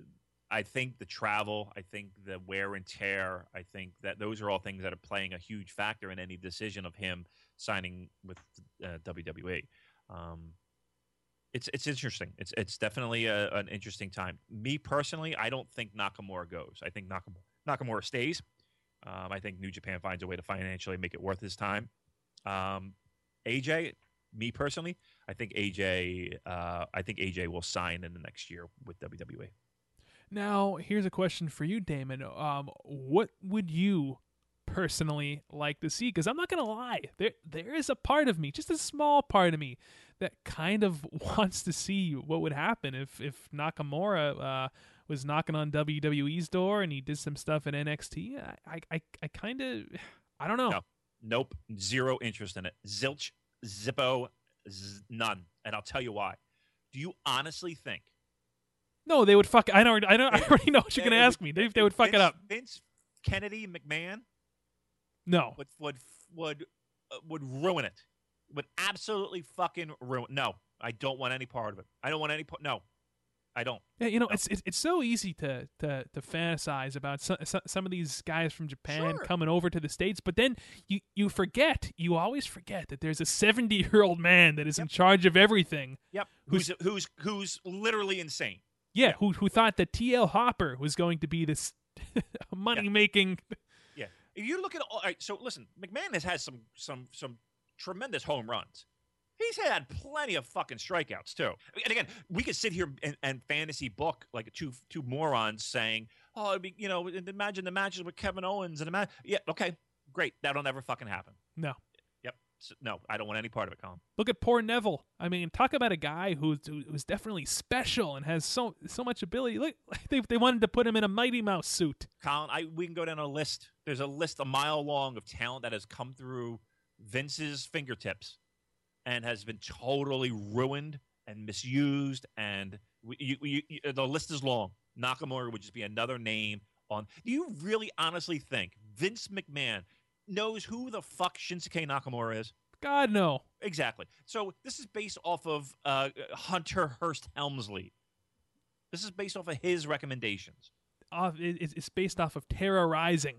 I think the travel, I think the wear and tear, I think that those are all things that are playing a huge factor in any decision of him signing with uh, W W E. Um, It's it's interesting. It's it's definitely a, an interesting time. Me personally, I don't think Nakamura goes. I think Nakamura, Nakamura stays. Um, I think New Japan finds a way to financially make it worth his time. Um, A J, me personally, I think A J, uh, I think A J will sign in the next year with W W E. Now, here's a question for you, Damon. Um, what would you personally like to see? Because I'm not gonna lie, there there is a part of me, just a small part of me, that kind of wants to see what would happen if if Nakamura uh, was knocking on W W E's door and he did some stuff in N X T. I I I kind of I don't know. No, nope, zero interest in it. Zilch, zippo, z- none. And I'll tell you why. Do you honestly think? No, they would fuck. I don't. I don't. I already know what you're gonna ask me. They they would fuck Vince, it up. Vince Kennedy McMahon. No, would would would uh, would ruin it. Would absolutely fucking ruin. No, I don't want any part of it. I don't want any part. No, I don't. Yeah, you know, no. it's, it's it's so easy to to to fantasize about some some of these guys from Japan Sure. coming over to the States, but then you you forget. You always forget that there's a seventy year old man that is Yep. in charge of everything. Yep. Who's Who's who's who's literally insane. yeah, who who thought that T L Hopper was going to be this money making. Yeah. If you look at all right, so listen, McMahon has had some some some tremendous home runs. He's had plenty of fucking strikeouts too. And again, we could sit here and, and fantasy book like two two morons saying, "Oh, it'd be, you know, imagine the matches with Kevin Owens and imagine." Yeah, okay, great. That'll never fucking happen. No. Yep. So, no, I don't want any part of it, Colin. Look at poor Neville. I mean, talk about a guy who's who's definitely special and has so so much ability. Look, they they wanted to put him in a Mighty Mouse suit. Colin, I we can go down a list. There's a list a mile long of talent that has come through Vince's fingertips and has been totally ruined and misused. And we, you, you, you, the list is long. Nakamura would just be another name on. Do you really honestly think Vince McMahon knows who the fuck Shinsuke Nakamura is? God, no. Exactly. So this is based off of uh, Hunter Hearst Helmsley. This is based off of his recommendations. Uh, it, it's based off of Terra Rising.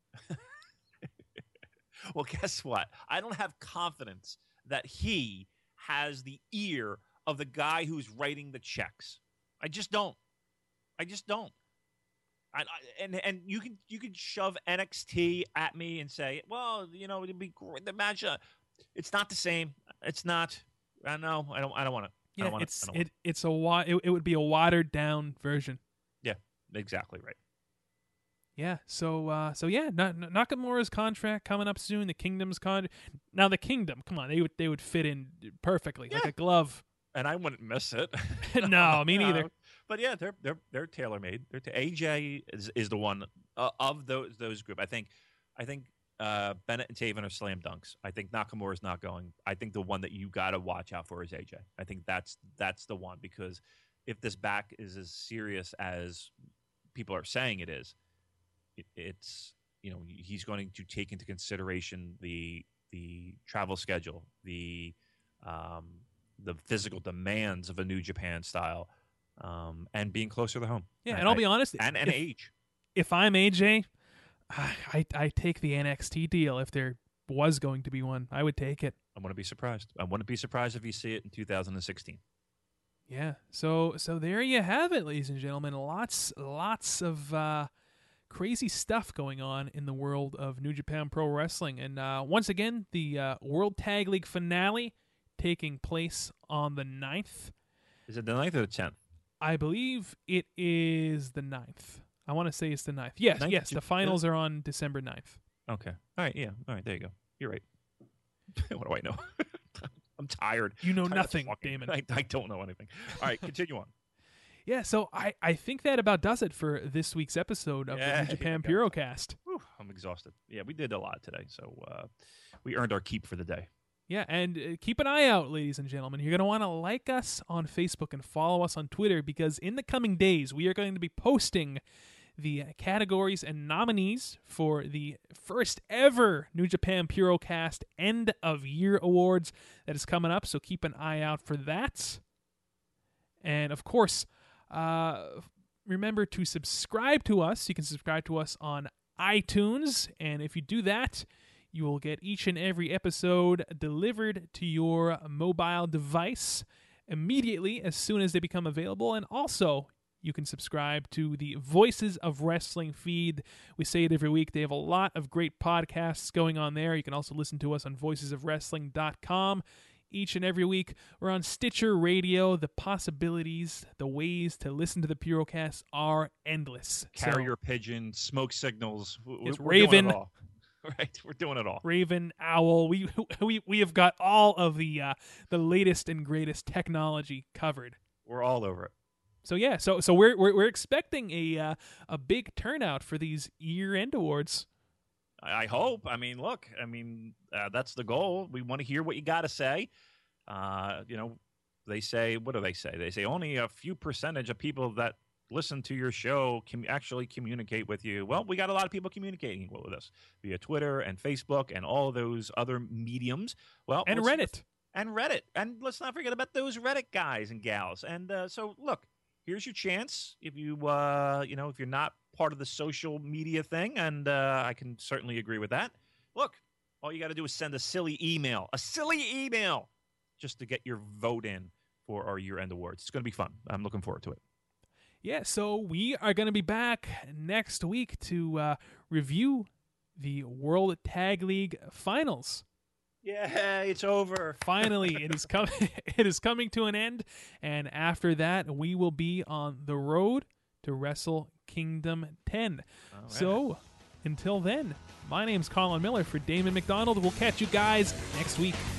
Well, guess what? I don't have confidence that he has the ear of the guy who's writing the checks. I just don't. I just don't. I, I, and and you can you can shove N X T at me and say, well, you know, it'd be great. The match, uh, it's not the same. It's not. I know. I don't. I don't want it. Yeah, I don't want it's it. I don't it, it's a wa- it, it would be a watered down version. Yeah, exactly right. Yeah, so uh, so yeah, Na- Na- Nakamura's contract coming up soon. The Kingdom's con. Now the Kingdom, come on, they would they would fit in perfectly Yeah. like a glove. And I wouldn't miss it. No, me neither. No. But yeah, they're they're they're tailor made. They're ta- A J is, is the one uh, of those those group. I think I think uh, Bennett and Taven are slam dunks. I think Nakamura is not going. I think the one that you got to watch out for is A J. I think that's that's the one, because if this back is as serious as people are saying it is, it, it's you know he's going to take into consideration the the travel schedule, the um, the physical demands of a New Japan style. Um, and being closer to home. Yeah, and, and I'll I, be honest, and, and if, age. If I'm A J, I I take the N X T deal. If there was going to be one, I would take it. I wouldn't be surprised. I wouldn't be surprised if you see it in two thousand sixteen. Yeah. So so there you have it, ladies and gentlemen. Lots lots of uh, crazy stuff going on in the world of New Japan Pro Wrestling, and uh, once again, the uh, World Tag League finale taking place on the ninth. Is it the ninth or the tenth? I believe it is the ninth. I want to say it's the ninth. Yes, ninth yes. Ju- The finals are on December ninth. Okay. All right. Yeah. All right. There you go. You're right. What do I know? I'm tired. You know Tired of nothing, talking. Damon. I, I don't know anything. All right. Continue on. Yeah, so I, I think that about does it for this week's episode of Yeah, the New Japan yeah. Purocast. Whew, I'm exhausted. Yeah, we did a lot today, so uh, we earned our keep for the day. Yeah, and uh, keep an eye out, ladies and gentlemen. You're going to want to like us on Facebook and follow us on Twitter, because in the coming days, we are going to be posting the categories and nominees for the first ever New Japan Purocast End of Year Awards that is coming up, so keep an eye out for that. And, of course, uh, remember to subscribe to us. You can subscribe to us on iTunes, and if you do that, you will get each and every episode delivered to your mobile device immediately as soon as they become available. And also, you can subscribe to the Voices of Wrestling feed. We say it every week. They have a lot of great podcasts going on there. You can also listen to us on voices of wrestling dot com each and every week. We're on Stitcher Radio. The possibilities, the ways to listen to the Purocast are endless. Carrier So, pigeon, smoke signals. w- It's we're doing Raven. it all. Right, we're doing it all. Raven, Owl. We we we have got all of the uh, the latest and greatest technology covered. We're all over it. So yeah, so so we're we're, we're expecting a uh, a big turnout for these year end awards. I I hope. I mean, look. I mean, uh, that's the goal. We want to hear what you got to say. Uh, you know, they say, what do they say? They say only a few percentage of people that listen to your show can actually communicate with you. Well, we got a lot of people communicating with us via Twitter and Facebook and all those other mediums. Well, And let's- Reddit. and Reddit. And let's not forget about those Reddit guys and gals. And uh, so, look, here's your chance. If you, uh, you know, if you're not part of the social media thing, and uh, I can certainly agree with that. Look, all you got to do is send a silly email, a silly email, just to get your vote in for our year-end awards. It's going to be fun. I'm looking forward to it. Yeah, so we are going to be back next week to uh, review the World Tag League Finals. Yeah, it's over. Finally, it is coming. It is coming to an end, and after that, we will be on the road to Wrestle Kingdom ten. All right. So, until then, my name's Colin Miller for Damon McDonald. We'll catch you guys next week.